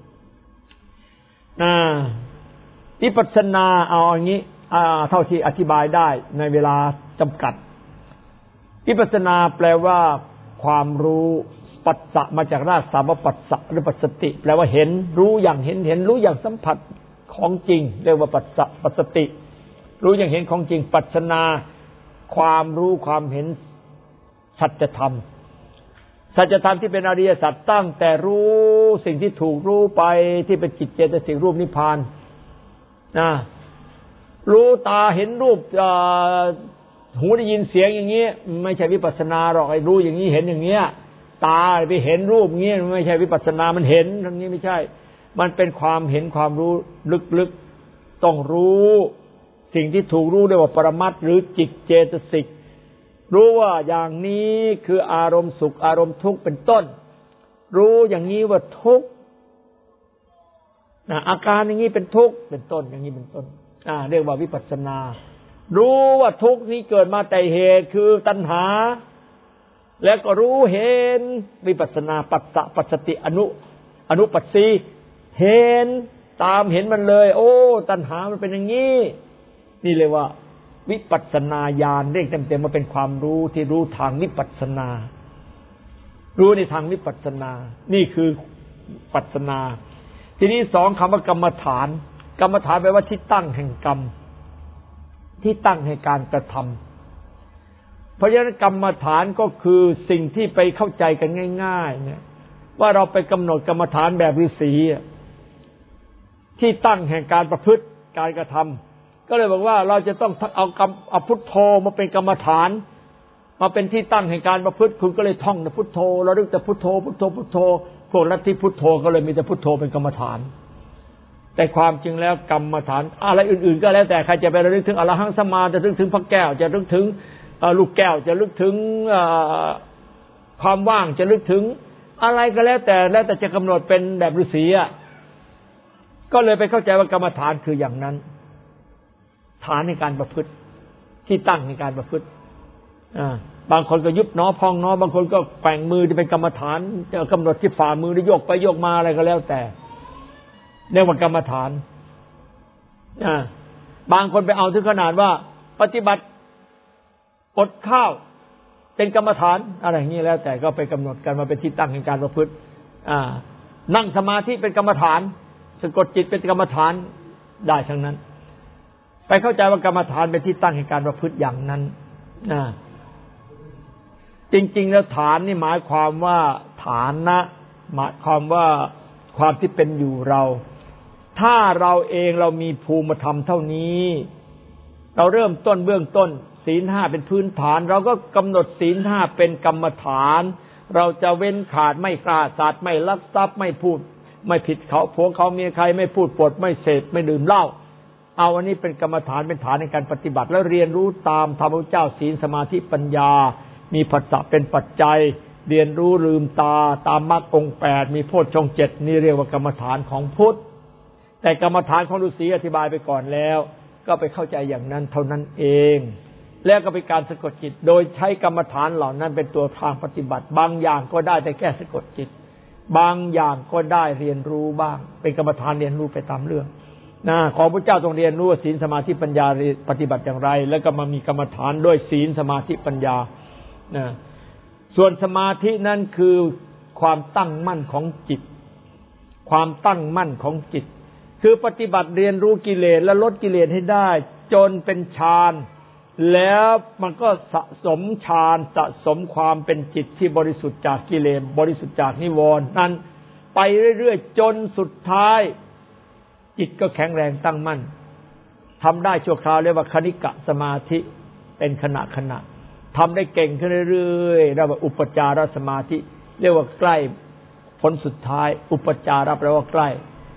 นะวิปัสสนาเอาอย่างนี้เท่าที่อธิบายได้ในเวลาจำกัดวิปัสสนาแปลว่าความรู้ปัสสะมาจากรากศัพท์ว่าปัสสะหรือปัสสติแปลว่าเห็นรู้อย่างเห็นเห็นรู้อย่างสัมผัสของจริงเรียกว่าปัสสะปัสสติรู้อย่างเห็นของจริงปัสสนาความรู้ความเห็นสัจธรรมสัจธรรมที่เป็นอริยสัจตั้งแต่รู้สิ่งที่ถูกรู้ไปที่เป็นจิตเจตสิกรูปนิพพานนะรู้ตาเห็นรูปหูได้ยินเสียงอย่างนี้ไม่ใช่วิปัสสนาหรอกไอ้รู้อย่างนี้เห็นอย่างเงี้ยตาไปเห็นรูปอย่างนี้ไม่ใช่วิปัสสนามันเห็นอย่างนี้ไม่ใช่มันเป็นความเห็นความรู้ลึกๆต้องรู้สิ่งที่ถูกรู้เรียกว่าปรมัตถ์หรือจิตเจตสิกรู้ว่าอย่างนี้คืออารมณ์สุขอารมณ์ทุกข์เป็นต้นรู้อย่างนี้ว่าทุกข์นะอาการอย่างนี้เป็นทุกข์เป็นต้นอย่างนี้เป็นต้นอ่าเรียกว่าวิปัสสนารู้ว่าทุกข์นี้เกิดมาแต่เหตุคือตัณหาแล้วก็รู้เห็นวิปัสสนาปัสสะปัสสติอนุอนุปัสสีเห็นตามเห็นมันเลยโอ้ตัณหามันเป็นอย่างนี้นี่เลยว่าวิปัสสนาญาณเรียกเต็มๆมาเป็นความรู้ที่รู้ทางวิปัสสนารู้ในทางวิปัสสนานี่คือปัสสนาทีนี้สองคำว่ากรรมฐานกรรมฐานแปลว่าที่ตั้งแห่งกรรมที่ตั้งให้การกระทำเพราะฉะนั้นกรรมฐานก็คือสิ่งที่ไปเข้าใจกันง่ายๆเนี่ยว่าเราไปกำหนดกรรมฐานแบบฤาษีที่ตั้งแห่งการประพฤติการกระทำก็เลยบอกว่าเราจะต้องเอากรรมเอาพุทโธมาเป็นกรรมฐานมาเป็นที่ตั้งแห่งการประพฤติคุณก็เลยท่องแต่พุทโธระลึกแต่พุทโธพุทโธพุทโธพวกลัทธิพุทโธก็เลยมีแต่พุทโธเป็นกรรมฐานแต่ความจริงแล้วกรรมฐานอะไรอื่นๆก็แล้วแต่ใครจะไประลึกถึงอรหังสัมมาจะนึกถึงพระแก้วจะนึกถึงลูกแก้วจะนึกถึงความว่างจะนึกถึงอะไรก็แล้วแต่แล้วแต่จะกำหนดเป็นแบบฤาษีอ่ะก็เลยไปเข้าใจว่ากรรมฐานคืออย่างนั้นฐานในการประพฤติที่ตั้งในการประพฤติอ่าบางคนก็ยุบหนอพองหนอบางคนก็แกว่งมือที่เป็นกรรมฐานจะกำหนดที่ฝ่ามือหรือโยกไปโยกมาอะไรก็แล้วแต่เรียกว่ากรรมฐานอ่าบางคนไปเอาถึงขนาดว่าปฏิบัติอดข้าวเป็นกรรมฐานอะไรอย่างนี้แล้วแต่ก็ไปกำหนดกันมาเป็นที่ตั้งในการประพฤติอ่านั่งสมาธิเป็นกรรมฐานสะกดจิตเป็นกรรมฐานได้ทั้งนั้นไปเข้าใจว่ากรรมฐานเป็นที่ตั้งแห่งการประพฤติอย่างนั้นนะจริงๆแล้วฐานนี่หมายความว่าฐานนะหมายความว่าความที่เป็นอยู่เราถ้าเราเองเรามีภูมิธรรมเท่านี้เราเริ่มต้นเบื้องต้นศีลห้าเป็นพื้นฐานเราก็กำหนดศีลห้าเป็นกรรมฐานเราจะเว้นขาดไม่ฆ่าสัตว์ไม่ลักทรัพย์ไม่พูดไม่ผิดเขาผัวเขาเมียใครไม่พูดปดไม่เสพไม่ดื่มเหล้าเอาอันนี้เป็นกรรมฐานเป็นฐานในการปฏิบัติแล้วเรียนรู้ตามธรรมของเจ้าศีลสมาธิปัญญามีผัสสะเป็นปัจจัยเรียนรู้ลืมตาตามมรรคองค์แปดมีโพชฌงค์เจ็ดนี่เรียกว่ากรรมฐานของพุทธแต่กรรมฐานของฤาษีอธิบายไปก่อนแล้วก็ไปเข้าใจอย่างนั้นเท่านั้นเองแล้วก็เป็นการสะกดจิตโดยใช้กรรมฐานเหล่านั้นเป็นตัวทางปฏิบัติบางอย่างก็ได้แต่แค่สะกดจิตบางอย่างก็ได้เรียนรู้บ้างเป็นกรรมฐานเรียนรู้ไปตามเรื่องนะของพระเจ้าต้องเรียนรู้ศีลสมาธิปัญญาปฏิบัติอย่างไรแล้วก็มามีกรรมฐานด้วยศีลสมาธิปัญญานะส่วนสมาธินั้นคือความตั้งมั่นของจิตความตั้งมั่นของจิตคือปฏิบัติเรียนรู้กิเลสและลดกิเลสให้ได้จนเป็นฌานแล้วมันก็สะสมฌานสะสมความเป็นจิตที่บริสุทธิ์จากกิเลสบริสุทธิ์จากนิวรณ์นั้นไปเรื่อยๆจนสุดท้ายจิตก็แข็งแรงตั้งมั่นทำได้ชั่วคราวเรียกว่าคณิกะสมาธิเป็นขณะขณะทำได้เก่งขึ้นเรื่อยๆเรียกว่าอุปจารสมาธิเรียกว่าใกล้ผลสุดท้ายอุปจารแปลว่าใกล้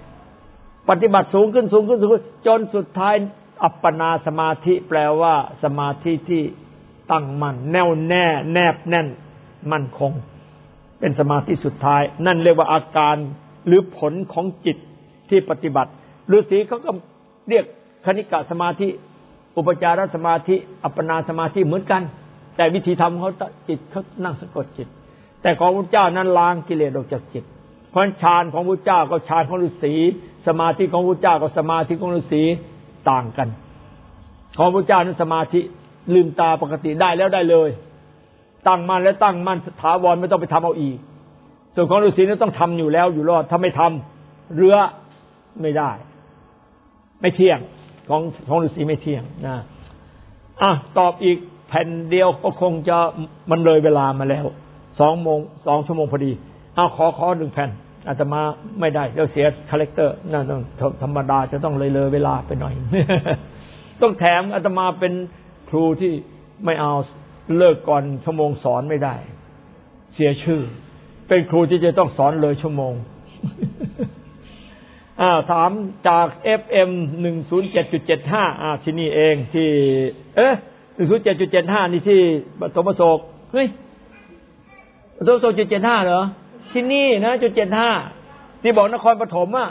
ปฏิบัติสูงขึ้นสูงขึ้นสูงขึ้นจนสุดท้ายอัปปนาสมาธิแปลว่าสมาธิที่ตั้งมั่นแน่วแน่แนบแน่นมั่นคงเป็นสมาธิสุดท้ายนั่นเรียกว่าอาการหรือผลของจิตที่ปฏิบัติฤาษีเขาก็เรียกคณิกะสมาธิอุปจารสมาธิอัปปนาสมาธิเหมือนกันแต่วิธีทำเขาจิตเขานั่งสะกดจิตแต่ของพระเจ้านั้นล้างกิเลสออกจากจิตเพราะฌานของพระเจ้าก็ฌานของฤาษีสมาธิของพระเจ้าก็สมาธิของฤาษีต่างกันของพระเจ้านั้นสมาธิลืมตาปกติได้แล้วได้เลยตั้งมั่นแล้วตั้งมั่นถาวรไม่ต้องไปทำเอาอีกส่วนของฤาษีนั้นต้องทำอยู่แล้วอยู่รอดถ้าไม่ทำเรือไม่ได้ไม่เที่ยงของของฤาษีไม่เที่ยงนะอ่ะตอบอีกแผ่นเดียวก็คงจะมันเลยเวลามาแล้วสองโมงสองชั่วโมงพอดีเอาขอขอหนึ่งแผ่นอาตมาไม่ได้เดี๋ยวเสียคาแรคเตอร์นั่นต้องธรรมดาจะต้องเลยเลยเวลาไปหน่อย ต้องแถมอาตมาเป็นครูที่ไม่เอาเลิกก่อนชั่วโมงสอนไม่ได้เสียชื่อเป็นครูที่จะต้องสอนเลยชั่วโมง อ่าถามจาก เอฟ เอ็ม หนึ่งศูนย์เจ็ดจุดเจ็ดห้า อ่าที่นี่เองที่เอ๊ะ หนึ่งศูนย์เจ็ดจุดเจ็ดห้า นี่ที่ปฐมโศกเฮ้ยปฐมโศก จุดเจ็ดห้า เหรอที่นี่นะ จุดเจ็ดห้า ที่บอกนครปฐมอ่ะ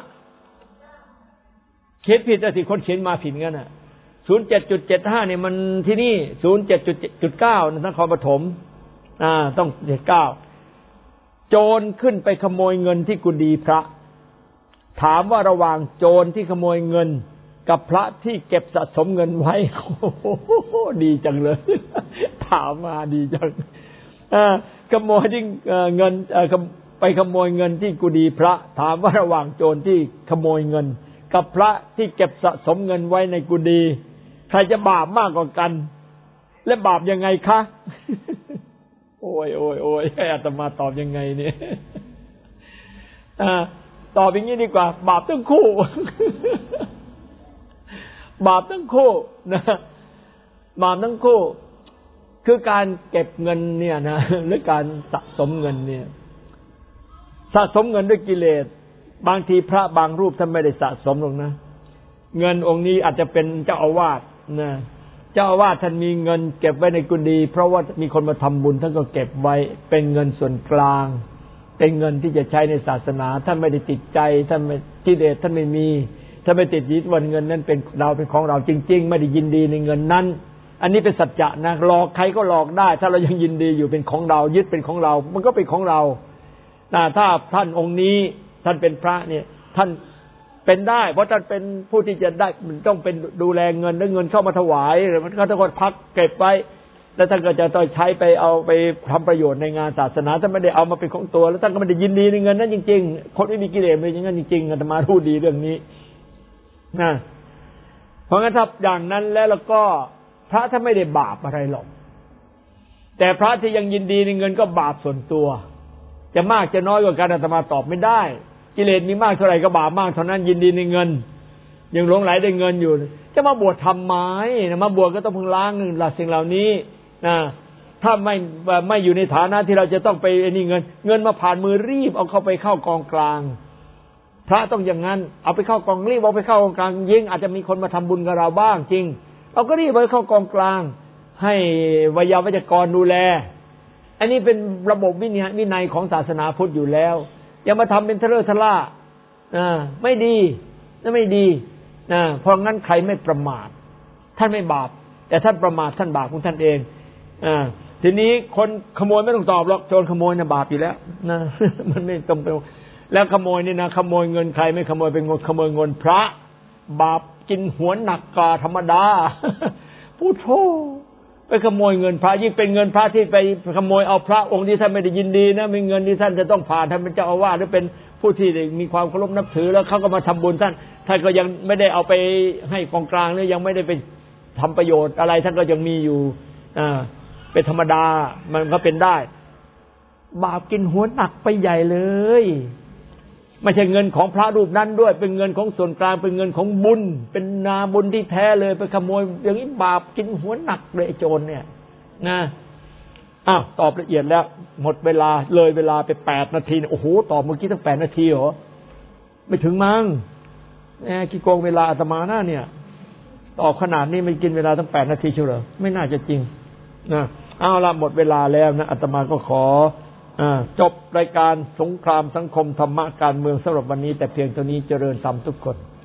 เขียนผิดอ่ะสิคนเขียนมาผิดงั้นน่ะ ศูนย์เจ็ดจุดเจ็ดห้า นี่มันที่นี่ ศูนย์เจ็ดจุดเก้า นครปฐมอ่าต้องเจ็ดเก้าโจรขึ้นไปขโมยเงินที่กุฏิพระถามว่าระหว่างโจรที่ขโมยเงินกับพระที่เก็บสะสมเงินไว้โอ้โหดีจังเลยถามมาดีจังอ่าขโมยที่เงินไปขโมยเงินที่กุฏิพระถามว่าระหว่างโจรที่ขโมยเงินกับพระที่เก็บสะสมเงินไว้ในกุฏิใครจะบาปมากกว่ากันและบาปยังไงคะโอ้ยโอ้ยโอ้ยให้อาตมาตอบยังไงเนี่ยอ่าตอบอย่างนี้ดีกว่าบาปทั้งคู่บาปทั้งคู่นะบาปทั้งคู่คือการเก็บเงินเนี่ยนะหรือการสะสมเงินเนี่ยสะสมเงินด้วยกิเลสบางทีพระบางรูปท่านไม่ได้สะสมหรอกนะเงินองค์นี้อาจจะเป็นเจ้าอาวาสนะเจ้าอาวาสท่านมีเงินเก็บไว้ในกุฏิเพราะว่ามีคนมาทำบุญท่านก็เก็บไว้เป็นเงินส่วนกลางเป็นเงินที่จะใช้ในศาสนาท่านไม่ได้ติดใจท่านไม่กิเลสท่านไม่มีท่านไม่ติดยึดว่าเงินนั้นเป็นเราเป็นของเราจริงๆไม่ได้ยินดีในเงินนั้นอันนี้เป็นสัจจะนะหลอกใครก็หลอกได้ถ้าเรายังยินดีอยู่เป็นของเรายึดเป็นของเรามันก็เป็นของเราถ้าท่านองค์นี้ท่านเป็นพระเนี่ยท่านเป็นได้เพราะท่านเป็นผู้ที่จะได้มันต้องเป็นดูแลเงินแล้วเงินเข้ามาถวายหรือมันก็ต้องพักเก็บไว้แล้วท่านก็จะต้องใช้ไปเอาไปทำประโยชน์ในงานศาสนาท่านไม่ได้เอามาเป็นของตัวแล้วท่านก็ไม่ได้ยินดีในเงินนั้นจริงๆคนไม่มีกิเลสเลยอย่างนั้นจริงๆอาตมารู้ดีเรื่องนี้นะเพราะงั้นถ้าอย่างนั้นแล้วแล้วก็พระท่านไม่ได้บาปอะไรหรอกแต่พระที่ยังยินดีในเงินก็บาปส่วนตัวจะมากจะน้อยกว่ากันอาตมาตอบไม่ได้กิเลสมีมากเท่าไหร่ก็บาปมากเท่านั้นยินดีในเงินยังหลงไหลในเงินอยู่จะมาบวชทำไมนะมาบวชก็ต้องพึงล้างหลักสิ่งเหล่านี้นะถ้าไม่ไม่อยู่ในฐานะที่เราจะต้องไปไอ้นี่เงินเงินมาผ่านมือรีบเอาเข้าไปเข้ากองกลางพระต้องอย่างนั้นเอาไปเข้ากองรีบเอาไปเข้ากองกลางยิ่งอาจจะมีคนมาทำบุญกับเราบ้างจริงเอาก็รีบไปเข้ากองกลางให้วิทยาวิจกรดูแลอันนี้เป็นระบบวินัยวินัยของศาสนาพุทธอยู่แล้วอย่ามาทำเป็นทะเลาะทะล่าอ่าไม่ดีนั่นไม่ดีนะเพราะงั้นใครไม่ประมาทท่านไม่บาปแต่ท่านประมาทท่านบาปของท่านเองอ่าทีนี้คนขโมยไม่ต้องตอบหรอกโจรขโมยน่ะบาปอยู่แล้วนะมันไม่ต้องไปแล้วขโมยนี่นะขโมยเงินใครไม่ขโมยเป็นขโมยเงินพระบาปกินหัวหนักกว่าธรรมดาพูดโธ่ไปขโมยเงินพระยิ่งเป็นเงินพระที่ไปขโมยเอาพระองค์ที่ท่านไม่ได้ยินดีนะมีเงินที่ท่านจะต้องผ่านท่านเป็นเจ้าอาวาสหรือเป็นผู้ที่มีความเคารพนับถือแล้วเขาก็มาทำบุญท่านท่านก็ยังไม่ได้เอาไปให้กองกลางหรือยังไม่ได้ไปทำประโยชน์อะไรท่านก็ยังมีอยู่อ่าเป็นธรรมดามันก็เป็นได้บาปกินหัวหนักไปใหญ่เลยไม่ใช่เงินของพระรูปนั้นด้วยเป็นเงินของส่วนกลางเป็นเงินของบุญเป็นนาบุญที่แท้เลยไปขโมยอย่างนี้บาปกินหัวหนักเลยโจรเนี่ยนะอ้าวตอบละเอียดแล้วหมดเวลาเลยเวลาไปแปดนาทีโอ้โหตอบเมื่อกี้ตั้งแปดนาทีเหรอไม่ถึงมั้งแหมกี่โกงเวลาอาตมาหน้าเนี่ยตอบขนาดนี้ไม่กินเวลาตั้งแปดนาทีเชียวเหรอไม่น่าจะจริงนะเอาละหมดเวลาแล้วนะอาตมาก็ขออ่าจบรายการสงครามสังคมธรรมะการเมืองสำหรับวันนี้แต่เพียงเท่านี้เจริญธรรมทุกคน